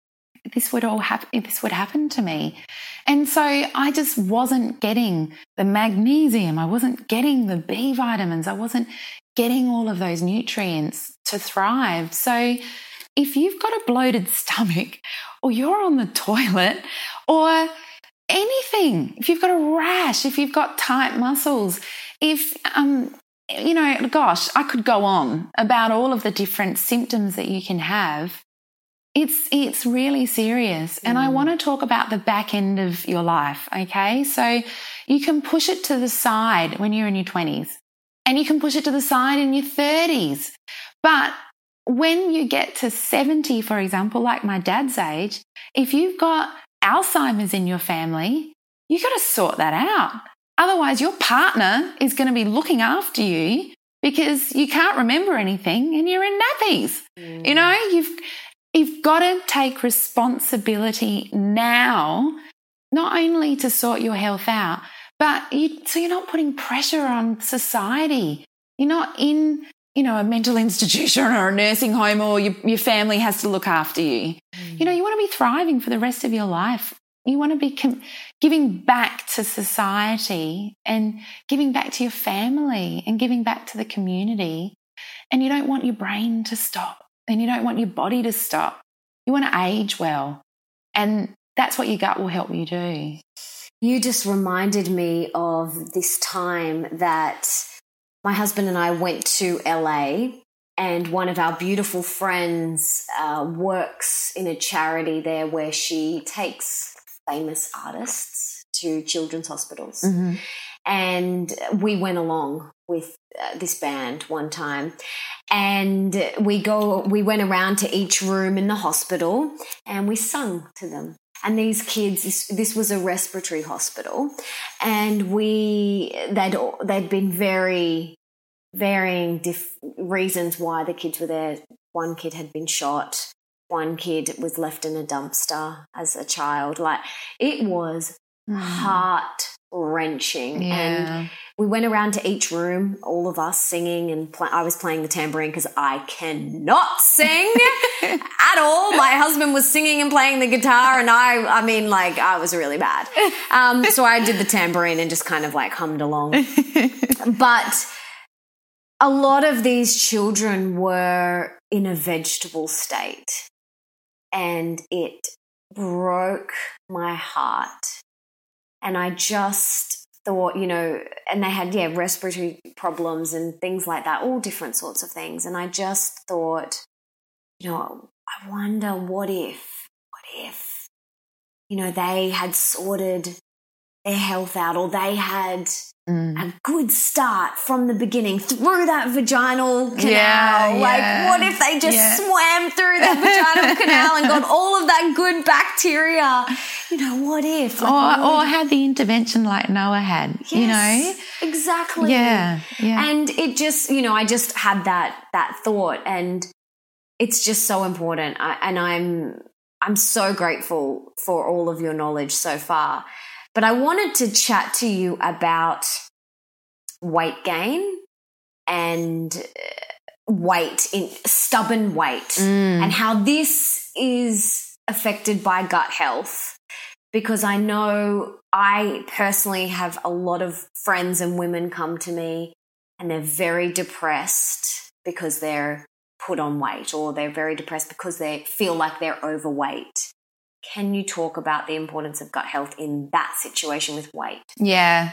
this would all happen, this would happen to me. And so I just wasn't getting the magnesium. I wasn't getting the B vitamins. I wasn't getting all of those nutrients to thrive. So if you've got a bloated stomach or you're on the toilet or anything, if you've got a rash, if you've got tight muscles, if, um, you know, gosh, I could go on about all of the different symptoms that you can have. It's it's really serious. And mm. I want to talk about the back end of your life, okay? So you can push it to the side when you're in your twenties and you can push it to the side in your thirties. But when you get to seventy, for example, like my dad's age, if you've got Alzheimer's in your family, you've got to sort that out. Otherwise, your partner is going to be looking after you because you can't remember anything and you're in nappies. Mm. You know, you've... You've got to take responsibility now, not only to sort your health out, but you, so you're not putting pressure on society. You're not in, you know, a mental institution or a nursing home or your, your family has to look after you. Mm. You know, you want to be thriving for the rest of your life. You want to be com- giving back to society and giving back to your family and giving back to the community. And you don't want your brain to stop. And you don't want your body to stop. You want to age well. And that's what your gut will help you do. You just reminded me of this time that my husband and I went to L A and one of our beautiful friends uh, works in a charity there where she takes famous artists to children's hospitals. Mm-hmm. And we went along with uh, this band one time and we go, we went around to each room in the hospital and we sung to them. And these kids, this, this was a respiratory hospital and we, they'd, they'd been very varying diff- reasons why the kids were there. One kid had been shot. One kid was left in a dumpster as a child. Like it was mm. heart wrenching. Yeah. And we went around to each room, all of us singing, and pl- I was playing the tambourine because I cannot sing at all. My husband was singing and playing the guitar, and I, I mean, like I was really bad. Um, so I did the tambourine and just kind of like hummed along. But a lot of these children were in a vegetable state, and it broke my heart. And I just thought, you know, and they had, yeah, respiratory problems and things like that, all different sorts of things. And I just thought, you know, I wonder what if, what if, you know, they had sorted their health out, or they had Mm. a good start from the beginning through that vaginal canal. Yeah, like, yeah, what if they just yeah. swam through that vaginal canal and got all of that good bacteria? You know, what if? Like, Or, or had the intervention like Noah had, yes, you know? Exactly. Yeah, yeah. And it just, you know, I just had that that thought, and it's just so important. I, and I'm I'm so grateful for all of your knowledge so far. But I wanted to chat to you about weight gain and weight, in stubborn weight, Mm. and how this is affected by gut health. Because I know I personally have a lot of friends and women come to me and they're very depressed because they're put on weight, or they're very depressed because they feel like they're overweight. Can you talk about the importance of gut health in that situation with weight? Yeah.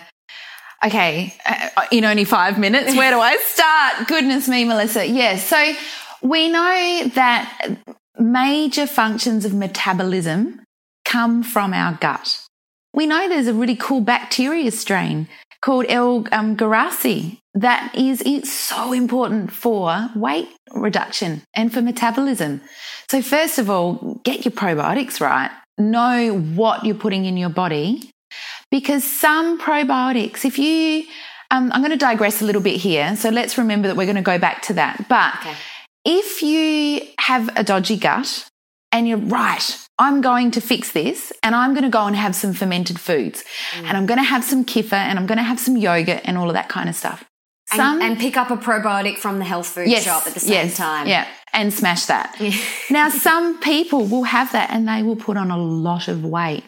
Okay. Uh, in only five minutes, where do I start? Goodness me, Melissa. Yes. So we know that major functions of metabolism come from our gut. We know there's a really cool bacteria strain called L. Um, garasi that is it's so important for weight reduction and for metabolism. So first of all, get your probiotics right. Know what you're putting in your body, because some probiotics, if you, um, I'm going to digress a little bit here. So let's remember that we're going to go back to that. But Okay. if you have a dodgy gut and you're right, I'm going to fix this and I'm going to go and have some fermented foods Mm. and I'm going to have some kefir and I'm going to have some yogurt and all of that kind of stuff. Some, And, and pick up a probiotic from the health food yes, shop at the same yes, time. Yeah, and smash that. Now, some people will have that and they will put on a lot of weight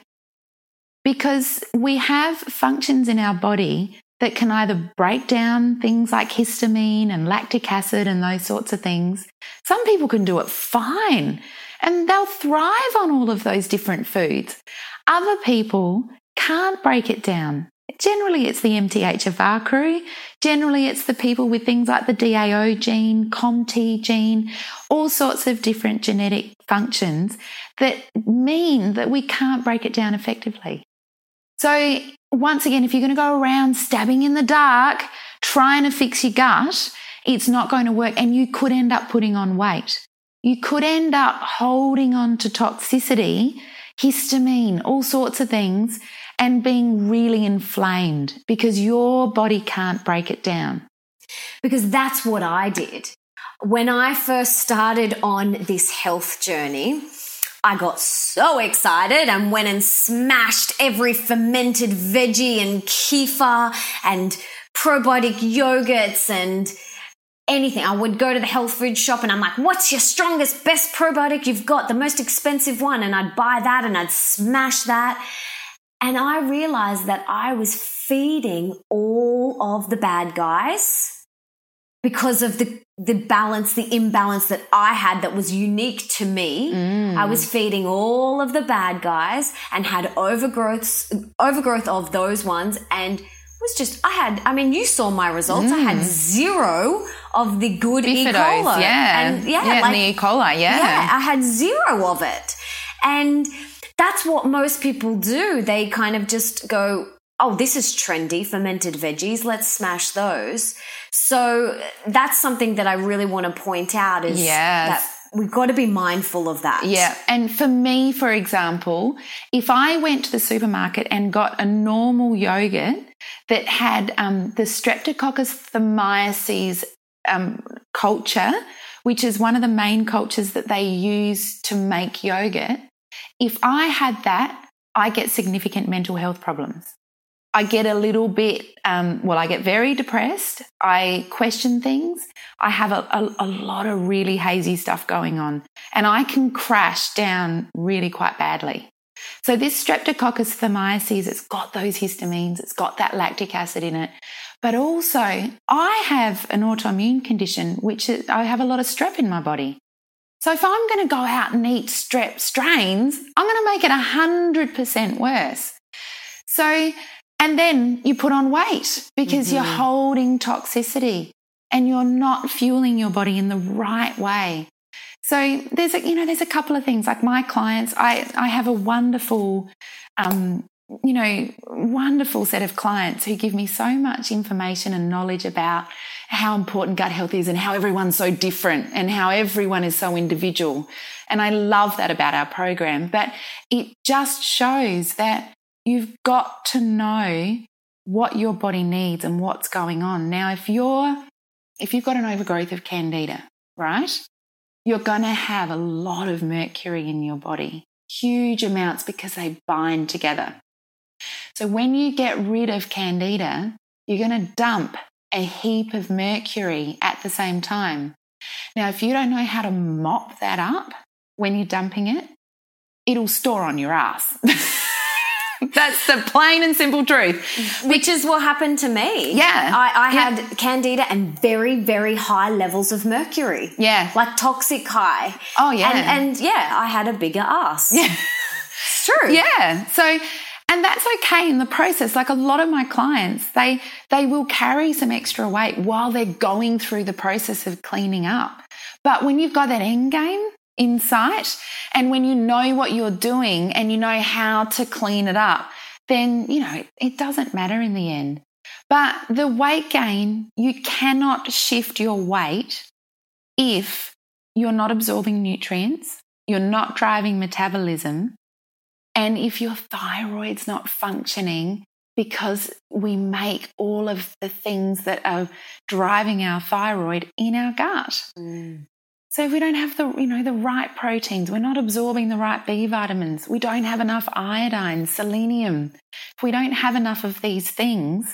because we have functions in our body that can either break down things like histamine and lactic acid and those sorts of things. Some people can do it fine and they'll thrive on all of those different foods. Other people can't break it down. Generally, it's the M T H F R crew. Generally, it's the people with things like the D A O gene, C O M T gene, all sorts of different genetic functions that mean that we can't break it down effectively. So once again, if you're going to go around stabbing in the dark, trying to fix your gut, it's not going to work, and you could end up putting on weight. You could end up holding on to toxicity, histamine, all sorts of things, and being really inflamed because your body can't break it down. Because that's what I did. When I first started on this health journey, I got so excited and went and smashed every fermented veggie and kefir and probiotic yogurts and anything. I would go to the health food shop and I'm like, what's your strongest, best probiotic you've got? The most expensive one. And I'd buy that and I'd smash that. And I realized that I was feeding all of the bad guys because of the, the balance, the imbalance that I had that was unique to me. Mm. I was feeding all of the bad guys and had overgrowths, overgrowth of those ones, and was just, I had, I mean, you saw my results. Mm. I had zero of the good E. Bifidose, coli. yeah. And yeah, yeah like, and the E. coli, yeah. yeah, I had zero of it. And that's what most people do. They kind of just go, oh, this is trendy, fermented veggies, let's smash those. So that's something that I really want to point out is Yes. that we've got to be mindful of that. Yeah. And for me, for example, if I went to the supermarket and got a normal yogurt that had um, the Streptococcus thermiaces um, culture, which is one of the main cultures that they use to make yogurt, if I had that, I get significant mental health problems. I get a little bit, um, well, I get very depressed. I question things. I have a, a, a lot of really hazy stuff going on, and I can crash down really quite badly. So this Streptococcus thermiaces, it's got those histamines, it's got that lactic acid in it. But also I have an autoimmune condition, which is, I have a lot of strep in my body. So if I'm going to go out and eat strep strains, I'm going to make it one hundred percent worse. So, and then you put on weight because mm-hmm. you're holding toxicity and you're not fueling your body in the right way. So there's a, you know, there's a couple of things like my clients, I, I have a wonderful um, you know, wonderful set of clients who give me so much information and knowledge about how important gut health is and how everyone's so different and how everyone is so individual. And I love that about our program. But it just shows that you've got to know what your body needs and what's going on. Now, if you're, if you've got an overgrowth of candida, right, you're going to have a lot of mercury in your body, huge amounts, because they bind together. So when you get rid of candida, you're going to dump a heap of mercury at the same time. Now, if you don't know how to mop that up when you're dumping it, it'll store on your ass. That's the plain and simple truth. Which is what happened to me. Yeah. I, I yeah. had candida and very, very high levels of mercury. Yeah. Like toxic high. Oh, yeah. And, and yeah, I had a bigger ass. Yeah. It's true. Yeah. So, and that's okay in the process. Like a lot of my clients, they they will carry some extra weight while they're going through the process of cleaning up. But when you've got that end game in sight, and when you know what you're doing and you know how to clean it up, then, you know, it, it doesn't matter in the end. But the weight gain, you cannot shift your weight if you're not absorbing nutrients, you're not driving metabolism, and if your thyroid's not functioning, because we make all of the things that are driving our thyroid in our gut. Mm. So if we don't have the, you know, the right proteins, we're not absorbing the right B vitamins, we don't have enough iodine, selenium, if we don't have enough of these things,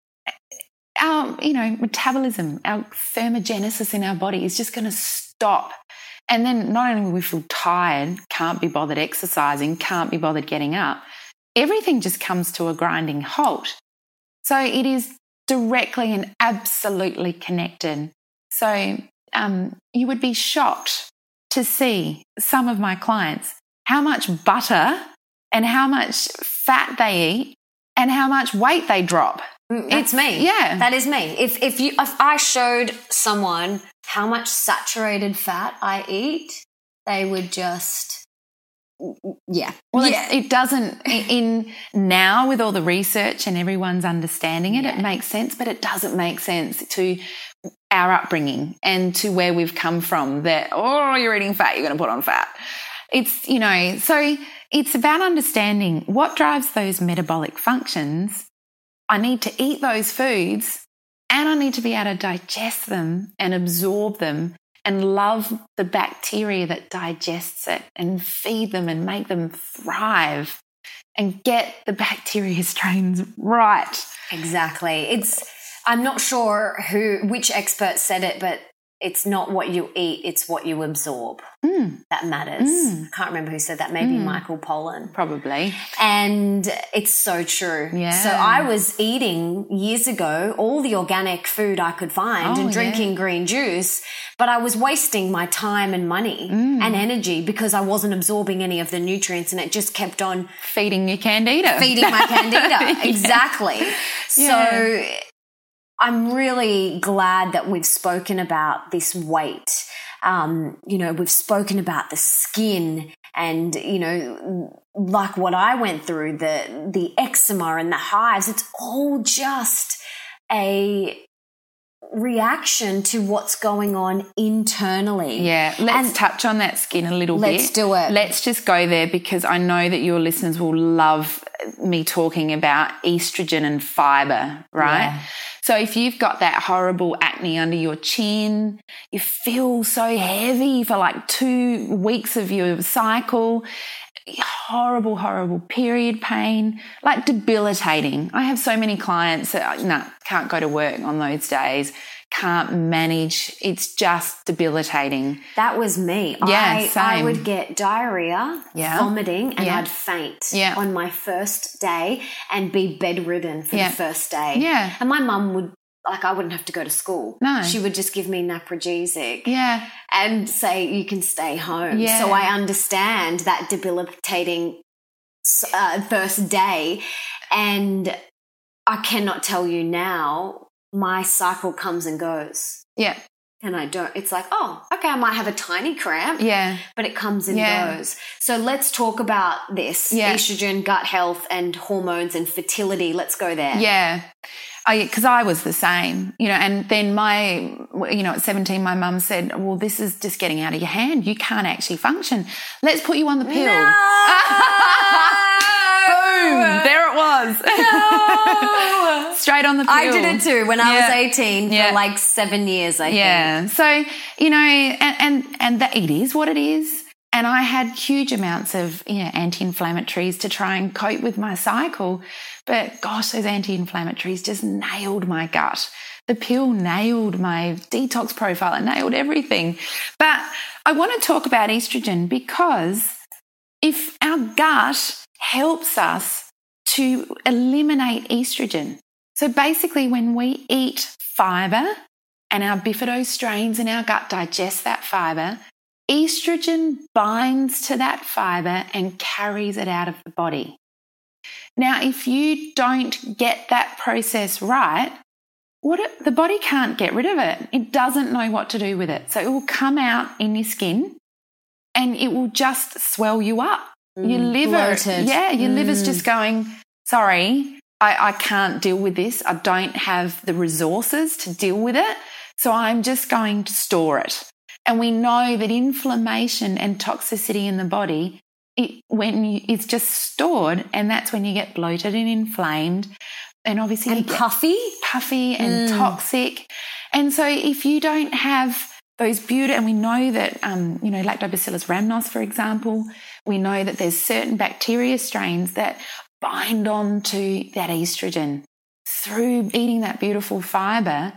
our, you know, metabolism, our thermogenesis in our body is just going to stop. And then not only will we feel tired, can't be bothered exercising, can't be bothered getting up, everything just comes to a grinding halt. So it is directly and absolutely connected. So um, you would be shocked to see some of my clients, how much butter and how much fat they eat and how much weight they drop. It's me. Yeah. That is me. If if you if I showed someone how much saturated fat I eat, they would just yeah. Well, yeah. it, it doesn't in now with all the research and everyone's understanding it, Yeah. it makes sense, but it doesn't make sense to our upbringing and to where we've come from that, oh, you're eating fat, you're going to put on fat. It's, you know, so it's about understanding what drives those metabolic functions. I need to eat those foods and I need to be able to digest them and absorb them and love the bacteria that digests it and feed them and make them thrive and get the bacteria strains right. Exactly. It's I'm not sure who which expert said it, but it's not what you eat, it's what you absorb. Mm. That matters. Mm. I can't remember who said that, maybe Mm. Michael Pollan. Probably. And it's so true. Yeah. So I was eating years ago all the organic food I could find Oh, and drinking yeah. green juice, but I was wasting my time and money Mm. and energy because I wasn't absorbing any of the nutrients and it just kept on Feeding your candida. feeding my candida. Yeah. Exactly. Yeah. So I'm really glad that we've spoken about this weight. Um, you know, we've spoken about the skin and, you know, like what I went through, the the eczema and the hives. It's all just a reaction to what's going on internally. Yeah, let's And touch on that skin a little bit. let's do it. Let's just go there because I know that your listeners will love me talking about estrogen and fiber, right? Yeah. So if you've got that horrible acne under your chin, you feel so heavy for like two weeks of your cycle, horrible, horrible period pain, like debilitating. I have so many clients that, no, nah, can't go to work on those days, can't manage. It's just debilitating. That was me. Yeah, I, same. I would get diarrhea, Yeah. vomiting, and Yeah. I'd faint Yeah. on my first day and be bedridden for Yeah. the first day. Yeah. And my mum would, like, I wouldn't have to go to school. No. She would just give me naproxenic Yeah. and say, you can stay home. Yeah. So I understand that debilitating uh, first day. And I cannot tell you now, my cycle comes and goes. Yeah. and I don't. It's like, oh, okay, I might have a tiny cramp. Yeah. But it comes and Yeah. goes. So let's talk about this, Yeah. estrogen, gut health and hormones and fertility. Let's go there. Yeah. Because I, I was the same, you know, and then my, you know, at seventeen, my mum said, well, this is just getting out of your hand. You can't actually function. Let's put you on the pill. No! Boom. There it was. No! Straight on the pill. I did it too when I Yeah. was eighteen for Yeah. like seven years, I Yeah. think. So, you know, and, and, and that it is what it is. And I had huge amounts of, you know, anti-inflammatories to try and cope with my cycle. But gosh, those anti-inflammatories just nailed my gut. The pill nailed my detox profile. It nailed everything. But I want to talk about estrogen because if our gut helps us to eliminate estrogen. So basically when we eat fibre and our bifido strains in our gut digest that fibre, estrogen binds to that fibre and carries it out of the body. Now, if you don't get that process right, what it, the body can't get rid of it. It doesn't know what to do with it. So it will come out in your skin and it will just swell you up. Mm, your liver, bloated. yeah, your Mm. liver's just going, sorry, I, I can't deal with this. I don't have the resources to deal with it. So I'm just going to store it. And we know that inflammation and toxicity in the body, it, when you, it's just stored, and that's when you get bloated and inflamed, and obviously And you get puffy. puffy and Mm. toxic. And so if you don't have those beauty, and we know that, um, you know, Lactobacillus rhamnos, for example, we know that there's certain bacteria strains that bind on to that estrogen through eating that beautiful fibre.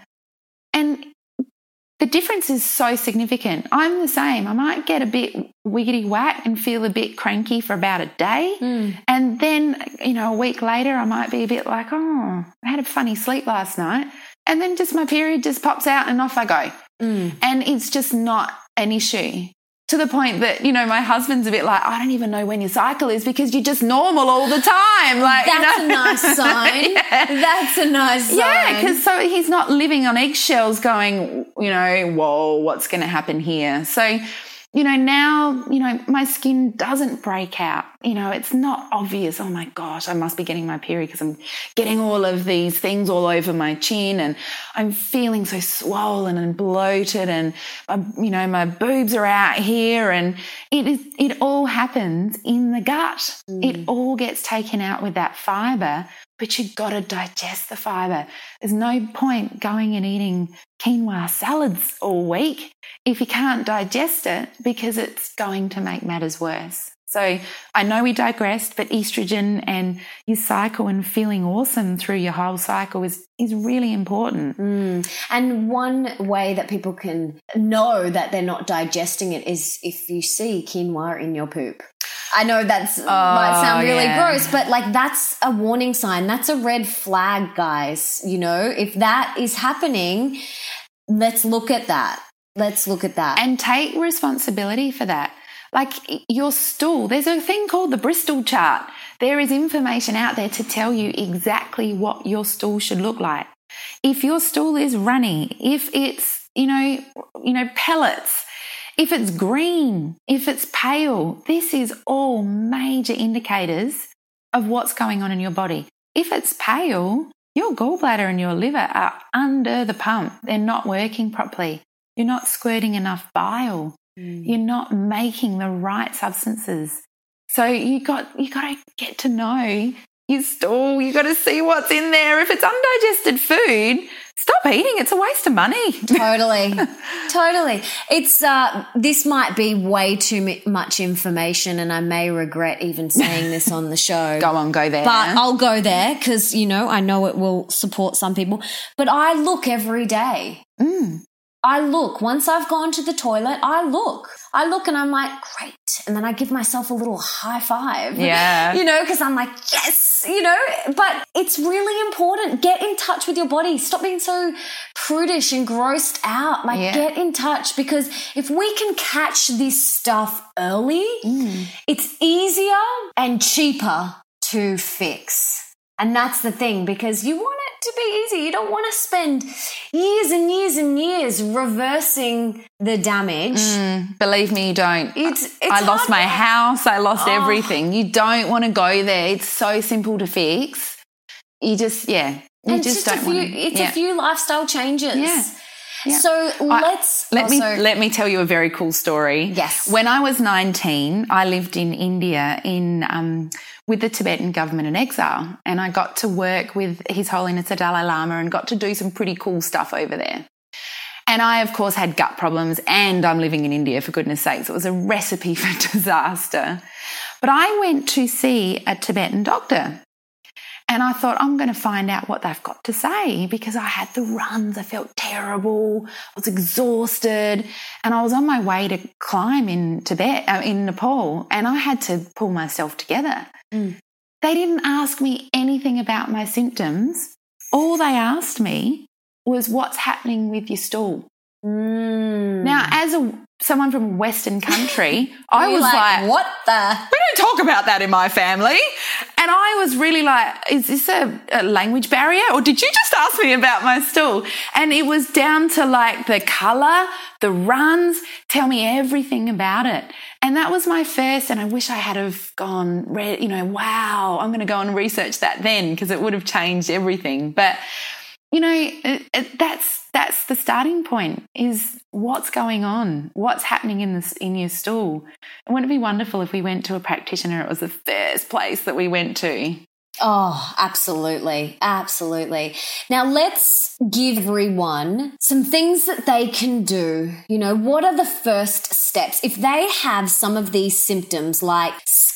And the difference is so significant. I'm the same. I might get a bit wiggity whack and feel a bit cranky for about a day. Mm. And then, you know, a week later, I might be a bit like, oh, I had a funny sleep last night. And then just my period just pops out and off I go. Mm. And it's just not an issue. To the point that, you know, my husband's a bit like, I don't even know when your cycle is because you're just normal all the time. Like, That's you know? a nice sign. Yeah. That's a nice sign. Yeah, because so he's not living on eggshells going, you know, whoa, what's going to happen here? So, you know, now, you know, my skin doesn't break out. You know, it's not obvious, oh my gosh, I must be getting my period because I'm getting all of these things all over my chin and I'm feeling so swollen and bloated and, uh, you know, my boobs are out here, and it is, it all happens in the gut. Mm. It all gets taken out with that fibre, but you've got to digest the fibre. There's no point going and eating quinoa salads all week if you can't digest it, because it's going to make matters worse. So I know we digressed, but estrogen and your cycle and feeling awesome through your whole cycle is, is really important. Mm. And one way that people can know that they're not digesting it is if you see quinoa in your poop. I know that's oh, might sound really yeah. gross, but like that's a warning sign. That's a red flag, guys. You know, if that is happening, let's look at that. Let's look at that. And take responsibility for that. Like your stool, there's a thing called the Bristol chart. There is information out there to tell you exactly what your stool should look like. If your stool is runny, if it's, you know, you know, pellets, if it's green, if it's pale, this is all major indicators of what's going on in your body. If it's pale, your gallbladder and your liver are under the pump. They're not working properly. You're not squirting enough bile. Mm. You're not making the right substances. So you got you got to get to know your stool. You got to see what's in there. If it's undigested food, stop eating. It's a waste of money. Totally, totally. It's uh, this might be way too much information, and I may regret even saying this on the show. Go on, go there. But I'll go there because you know I know it will support some people. But I look every day. Mm. I look. Once I've gone to the toilet, I look. I look and I'm like, great. And then I give myself a little high five. Yeah. You know, because I'm like, yes, you know. But it's really important. Get in touch with your body. Stop being so prudish and grossed out. Like, yeah. get in touch, because if we can catch this stuff early, mm. it's easier and cheaper to fix. And that's the thing, because you want it to be easy. You don't want to spend years and years and years reversing the damage. Mm, believe me, you don't. It's, it's I lost hard my work. house. I lost Oh. everything. You don't want to go there. It's so simple to fix. You just, yeah, you And just, just don't a few, want to. It's yeah. a few lifestyle changes. Yeah. Yeah. So let's I, let me also, let me tell you a very cool story. Yes. When I was nineteen, I lived in India in um, with the Tibetan government in exile, and I got to work with His Holiness the Dalai Lama and got to do some pretty cool stuff over there. And I, of course, had gut problems, and I'm living in India, for goodness sakes. It was a recipe for disaster. But I went to see a Tibetan doctor. And I thought, I'm going to find out what they've got to say, because I had the runs. I felt terrible. I was exhausted. And I was on my way to climb in Tibet, uh, in Nepal, and I had to pull myself together. Mm. They didn't ask me anything about my symptoms. All they asked me was, what's happening with your stool? Mm. Now, as a someone from a Western country, I You're was like, what the? we don't talk about that in my family. And I was really like, is this a, a language barrier, or did you just ask me about my stool? And it was down to like the colour, the runs, tell me everything about it. And that was my first, and I wish I had have gone, read, you know, wow, I'm going to go and research that then, because it would have changed everything. But, you know, it, it, that's that's the starting point, is what's going on, what's happening in this in your stool. And wouldn't it be wonderful if we went to a practitioner? It was the first place that we went to. Oh, absolutely. Absolutely. Now let's give everyone some things that they can do. You know, what are the first steps? If they have some of these symptoms like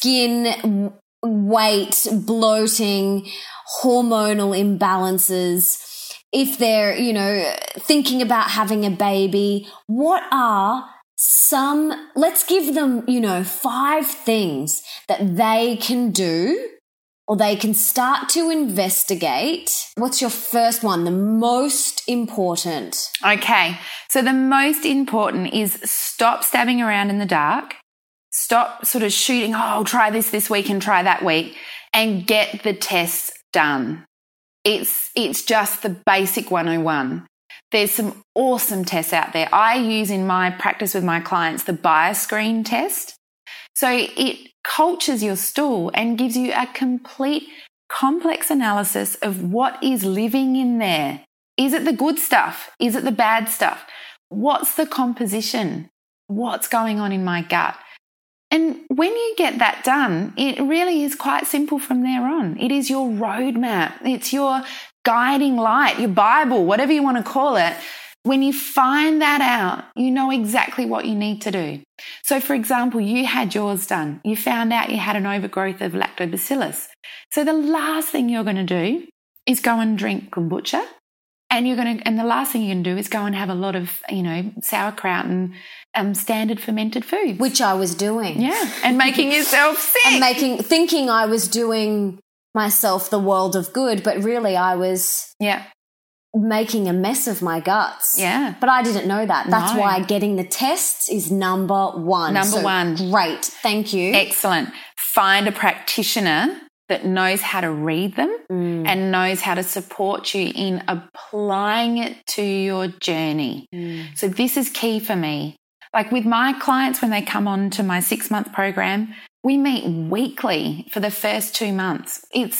skin, weight, bloating, hormonal imbalances, if they're, you know, thinking about having a baby, what are some, let's give them, you know, five things that they can do, or they can start to investigate. What's your first one, the most important? Okay, so the most important is stop stabbing around in the dark. Stop sort of shooting, oh, I'll try this this week and try that week, and get the tests done. It's it's just the basic one oh one. There's some awesome tests out there. I use in my practice with my clients the BioScreen test. So it cultures your stool and gives you a complete complex analysis of what is living in there. Is it the good stuff? Is it the bad stuff? What's the composition? What's going on in my gut? And when you get that done, it really is quite simple from there on. It is your roadmap. It's your guiding light, your Bible, whatever you want to call it. When you find that out, you know exactly what you need to do. So, for example, you had yours done. You found out you had an overgrowth of lactobacillus. So the last thing you're going to do is go and drink kombucha. And you're going to, and the last thing you can do is go and have a lot of, you know, sauerkraut and um, standard fermented foods, Which I was doing. yeah, and making yourself sick. And making, thinking I was doing myself the world of good, but really I was yeah, making a mess of my guts. yeah. But I didn't know that. That's No. why getting the tests is number one. Number So, one. Great. Thank you. Excellent. Find a practitioner that knows how to read them Mm. and knows how to support you in applying it to your journey. Mm. So this is key for me. Like with my clients, when they come on to my six-month program, we meet weekly for the first two months. It's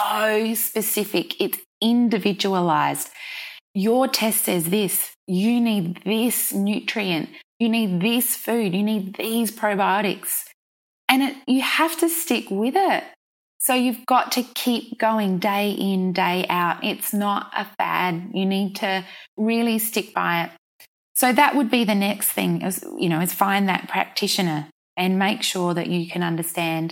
so specific. It's individualized. Your test says this. You need this nutrient. You need this food. You need these probiotics. And it, you have to stick with it. So you've got to keep going day in, day out. It's not a fad. You need to really stick by it. So that would be the next thing, is, you know, is find that practitioner and make sure that you can understand.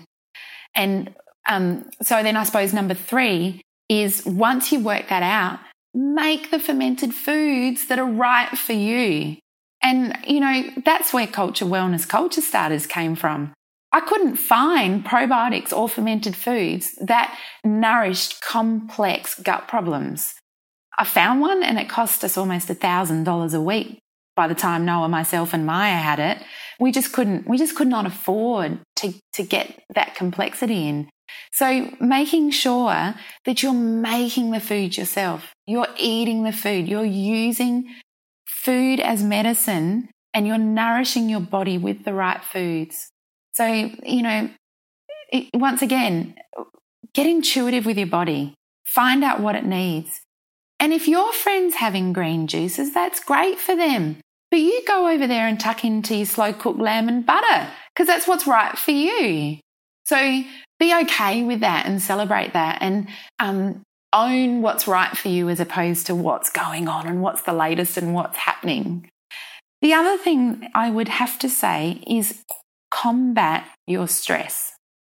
And um, so then I suppose number three is, once you work that out, make the fermented foods that are right for you. And, you know, that's where Culture Wellness Culture Starters came from. I couldn't find probiotics or fermented foods that nourished complex gut problems. I found one, and it cost us almost one thousand dollars a week by the time Noah, myself and Maya had it. We just couldn't, we just could not afford to, to get that complexity in. So making sure that you're making the food yourself, you're eating the food, you're using food as medicine, and you're nourishing your body with the right foods. So, you know, it, once again, get intuitive with your body. Find out what it needs. And if your friend's having green juices, that's great for them. But you go over there and tuck into your slow-cooked lamb and butter because that's what's right for you. So be okay with that and celebrate that, and um, own what's right for you as opposed to what's going on and what's the latest and what's happening. The other thing I would have to say is combat your stress.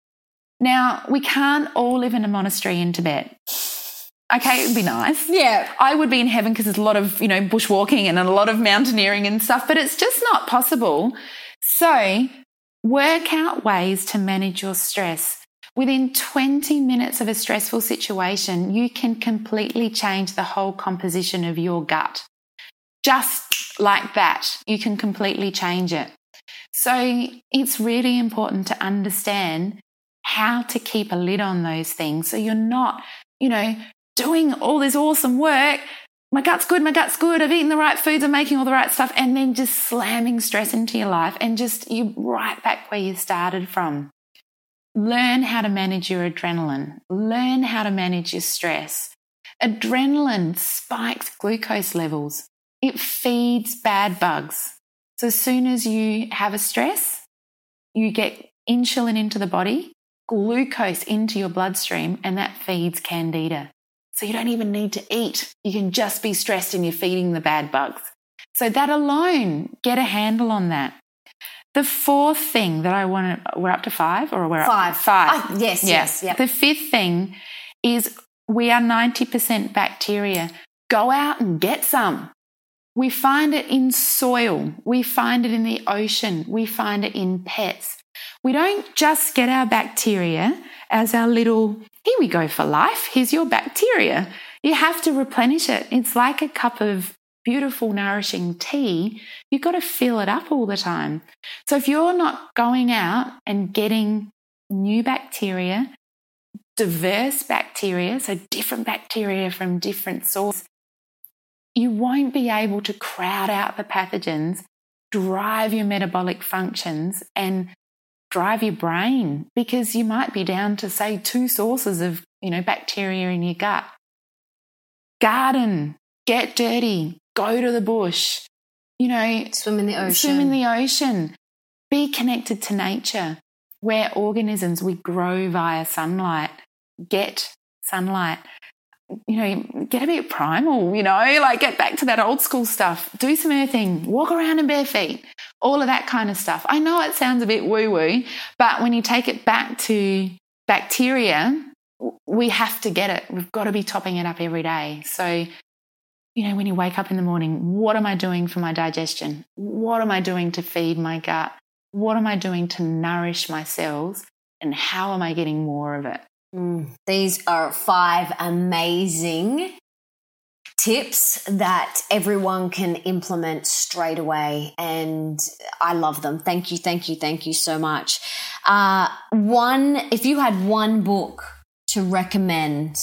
Now, we can't all live in a monastery in Tibet. Okay, it would be nice. Yeah. I would be in heaven because there's a lot of, you know, bushwalking and a lot of mountaineering and stuff, but it's just not possible. So work out ways to manage your stress. Within twenty minutes of a stressful situation, you can completely change the whole composition of your gut. Just like that, you can completely change it. So it's really important to understand how to keep a lid on those things so you're not, you know, doing all this awesome work. My gut's good, my gut's good, I've eaten the right foods, I'm making all the right stuff, and then just slamming stress into your life and just you right back where you started from. Learn how to manage your adrenaline. Learn how to manage your stress. Adrenaline spikes glucose levels. It feeds bad bugs. So as soon as you have a stress, you get insulin into the body, glucose into your bloodstream, and that feeds candida. So you don't even need to eat. You can just be stressed and you're feeding the bad bugs. So that alone, get a handle on that. The fourth thing that I want to, we're up to five or we're five. up to five? Uh, yes, yeah. yes. Yep. The fifth thing is we are ninety percent bacteria. Go out and get some. We find it in soil. We find it in the ocean. We find it in pets. We don't just get our bacteria as our little, here we go for life, here's your bacteria. You have to replenish it. It's like a cup of beautiful, nourishing tea. You've got to fill it up all the time. So if you're not going out and getting new bacteria, diverse bacteria, so different bacteria from different sources, you won't be able to crowd out the pathogens, drive your metabolic functions, and drive your brain, because you might be down to, say, two sources of, you know, bacteria in your gut. Garden, get dirty, go to the bush, you know. Swim in the ocean. Swim in the ocean. Be connected to nature. We're organisms. We grow via sunlight. Get sunlight. You know, get a bit primal, you know, like get back to that old school stuff. Do some earthing, walk around in bare feet, all of that kind of stuff. I know it sounds a bit woo-woo, but when you take it back to bacteria, we have to get it. We've got to be topping it up every day. So, you know, when you wake up in the morning, what am I doing for my digestion? What am I doing to feed my gut? What am I doing to nourish my cells? And how am I getting more of it? Mm, these are five amazing tips that everyone can implement straight away, and I love them. Thank you, thank you, thank you so much. Uh, one, if you had one book to recommend,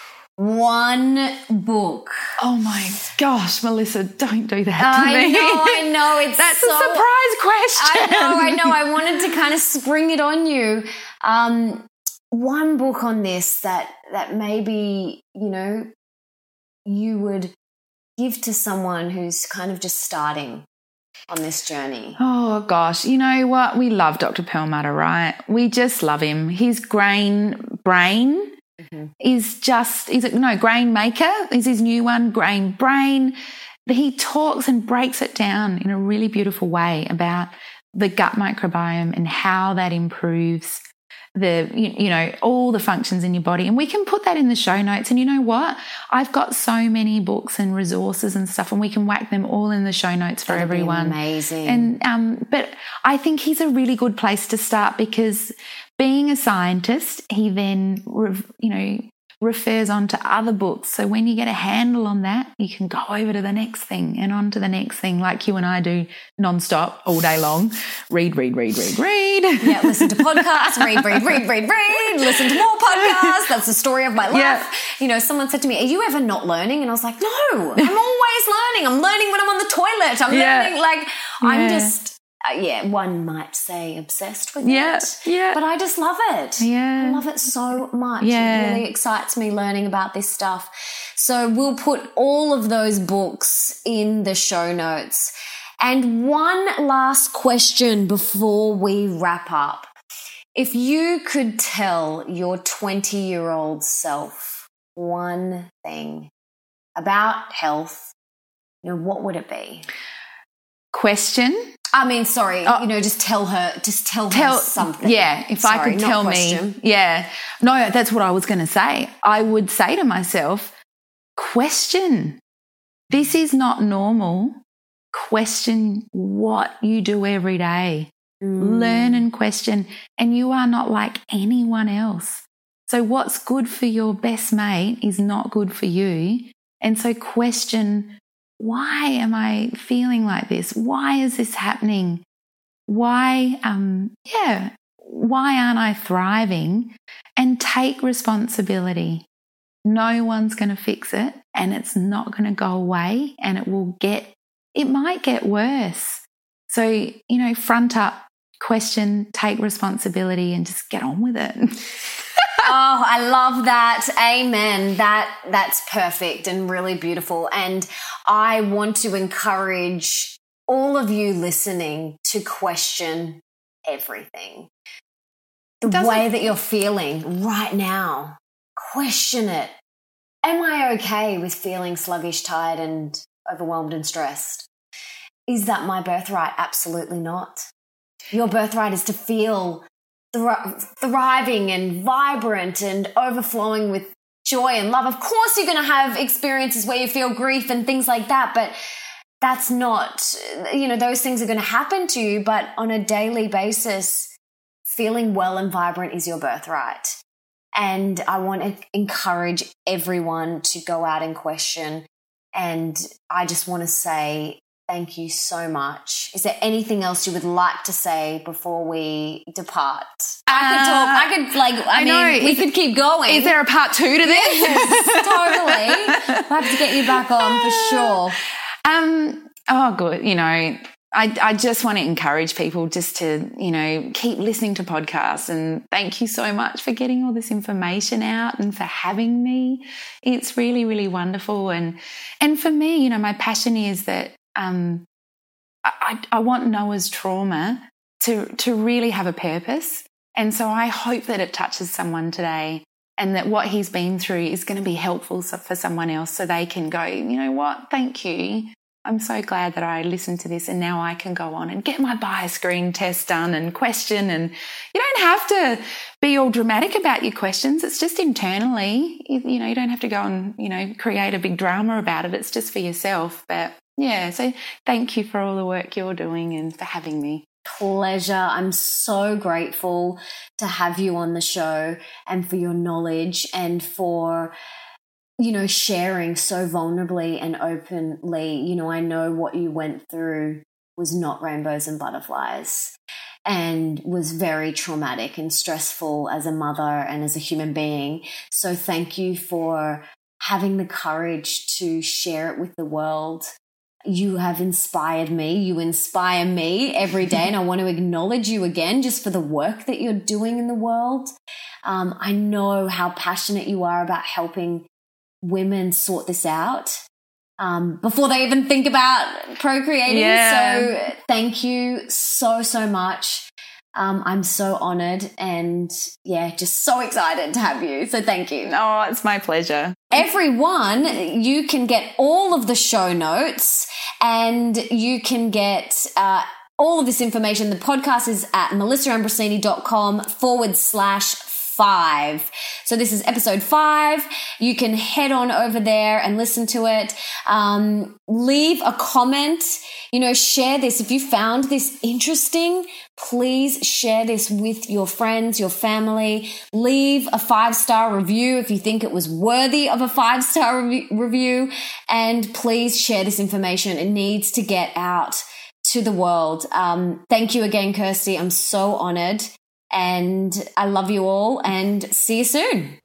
one book. Oh my gosh, Melissa, don't do that to I me. know, I know. It's That's so, a surprise question. I know, I know. I wanted to kind of spring it on you. Um, one book on this that that maybe, you know, you would give to someone who's kind of just starting on this journey. Oh gosh, you know what? We love Doctor Perlmutter, right? We just love him. His grain brain mm-hmm. is just, is it, no, Grain Maker is his new one, Grain Brain. He talks and breaks it down in a really beautiful way about the gut microbiome and how that improves the, you, you know, all the functions in your body. And we can put that in the show notes. And you know what? I've got so many books and resources and stuff, and we can whack them all in the show notes for That'd everyone. Be amazing. And, um, but I think he's a really good place to start, because being a scientist, he then, you know, refers on to other books. So when you get a handle on that, you can go over to the next thing and on to the next thing, like you and I do nonstop all day long. Read, read, read, read, read. Yeah, listen to podcasts, read, read, read, read, read, listen to more podcasts. That's the story of my life. Yeah. You know, someone said to me, are you ever not learning? And I was like, no, I'm always learning. I'm learning when I'm on the toilet. I'm yeah. learning, like, yeah. I'm just... Uh, yeah, one might say obsessed with yeah, it. Yeah. But I just love it. Yeah. I love it so much. Yeah. It really excites me learning about this stuff. So we'll put all of those books in the show notes. And one last question before we wrap up. If you could tell your twenty-year-old self one thing about health, you know, what would it be? Question. I mean, sorry, oh, you know, just tell her, just tell, tell her something. Yeah, if sorry, I could tell me, yeah. No, that's what I was going to say. I would say to myself, question. This is not normal. Question what you do every day. Mm. Learn and question. And you are not like anyone else. So what's good for your best mate is not good for you. And so question, why am I feeling like this? Why is this happening? Why, um, yeah, why aren't I thriving? And take responsibility. No one's going to fix it and it's not going to go away and it will get, it might get worse. So, you know, front up, question, take responsibility and just get on with it. Oh, I love that. Amen. That that's perfect and really beautiful. And I want to encourage all of you listening to question everything. The Doesn't, way that you're feeling right now, question it. Am I okay with feeling sluggish, tired, and overwhelmed and stressed? Is that my birthright? Absolutely not. Your birthright is to feel thriving and vibrant and overflowing with joy and love. Of course, you're going to have experiences where you feel grief and things like that, but that's not, you know, those things are going to happen to you, but on a daily basis, feeling well and vibrant is your birthright. And I want to encourage everyone to go out and question. And I just want to say, thank you so much. Is there anything else you would like to say before we depart? I could uh, talk. I could, like, I, I mean, know. we is, could keep going. Is there a part two to this? Yes, totally. We'll have to get you back on for sure. Um. Oh, good. You know, I, I just want to encourage people just to, you know, keep listening to podcasts. And thank you so much for getting all this information out and for having me. It's really, really wonderful. And, and for me, you know, my passion is that Um, I, I want Noah's trauma to, to really have a purpose. And so I hope that it touches someone today and that what he's been through is going to be helpful for someone else so they can go, you know what, thank you. I'm so glad that I listened to this and now I can go on and get my bioscreen test done and question. And you don't have to be all dramatic about your questions. It's just internally, you, you know, you don't have to go and, you know, create a big drama about it. It's just for yourself. But yeah, so thank you for all the work you're doing and for having me. Pleasure. I'm so grateful to have you on the show and for your knowledge and for, you know, sharing so vulnerably and openly. You know, I know what you went through was not rainbows and butterflies and was very traumatic and stressful as a mother and as a human being. So thank you for having the courage to share it with the world. You have inspired me. You inspire me every day. And I want to acknowledge you again just for the work that you're doing in the world. Um, I know how passionate you are about helping women sort this out um, before they even think about procreating. Yeah. So thank you so, so much. Um, I'm so honored and, yeah, just so excited to have you. So thank you. Oh, it's my pleasure. Everyone, you can get all of the show notes and you can get uh, all of this information. The podcast is at melissaambrosini.com forward slash five. So this is episode five. You can head on over there and listen to it. Um, leave a comment, you know, share this. If you found this interesting, please share this with your friends, your family. Leave a five-star review if you think it was worthy of a five-star re- review. And please share this information. It needs to get out to the world. Um, thank you again, Kirsty. I'm so honored. And I love you all and see you soon.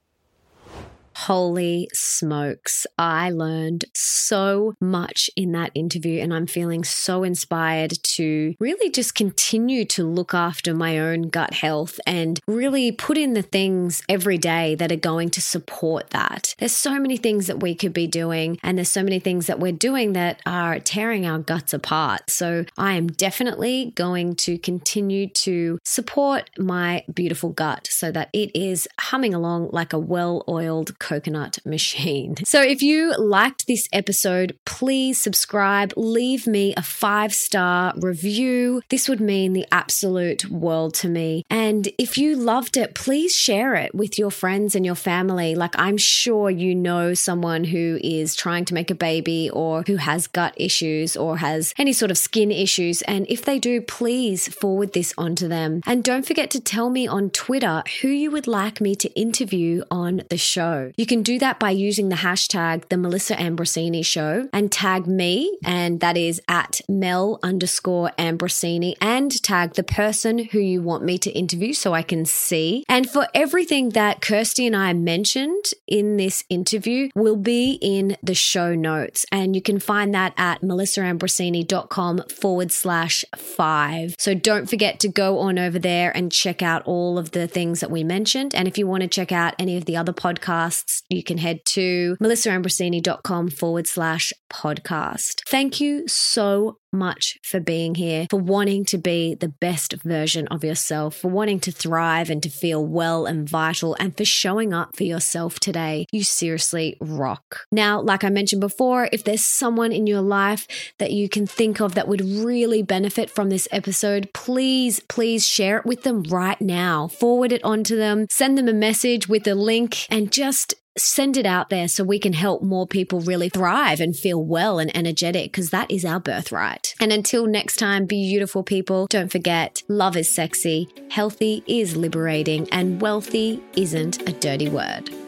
Holy smokes. I learned so much in that interview, and I'm feeling so inspired to really just continue to look after my own gut health and really put in the things every day that are going to support that. There's so many things that we could be doing, and there's so many things that we're doing that are tearing our guts apart. So I am definitely going to continue to support my beautiful gut so that it is humming along like a well-oiled coconut machine. So if you liked this episode, please subscribe, leave me a five-star review. This would mean the absolute world to me. And if you loved it, please share it with your friends and your family. Like, I'm sure you know someone who is trying to make a baby or who has gut issues or has any sort of skin issues. And if they do, please forward this on to them. And don't forget to tell me on Twitter who you would like me to interview on the show. You can do that by using the hashtag the Melissa Ambrosini Show and tag me, and that is at Mel underscore Ambrosini, and tag the person who you want me to interview so I can see. And for everything that Kirsty and I mentioned in this interview will be in the show notes, and you can find that at melissaambrosini.com forward slash five. So don't forget to go on over there and check out all of the things that we mentioned. And if you want to check out any of the other podcasts, you can head to melissaambrosini.com forward slash podcast. Thank you so much for being here, for wanting to be the best version of yourself, for wanting to thrive and to feel well and vital, and for showing up for yourself today. You seriously rock. Now, like I mentioned before, if there's someone in your life that you can think of that would really benefit from this episode, please, please share it with them right now. Forward it on to them, send them a message with a link, and just send it out there so we can help more people really thrive and feel well and energetic, because that is our birthright. And until next time, beautiful people, don't forget, love is sexy, healthy is liberating, and wealthy isn't a dirty word.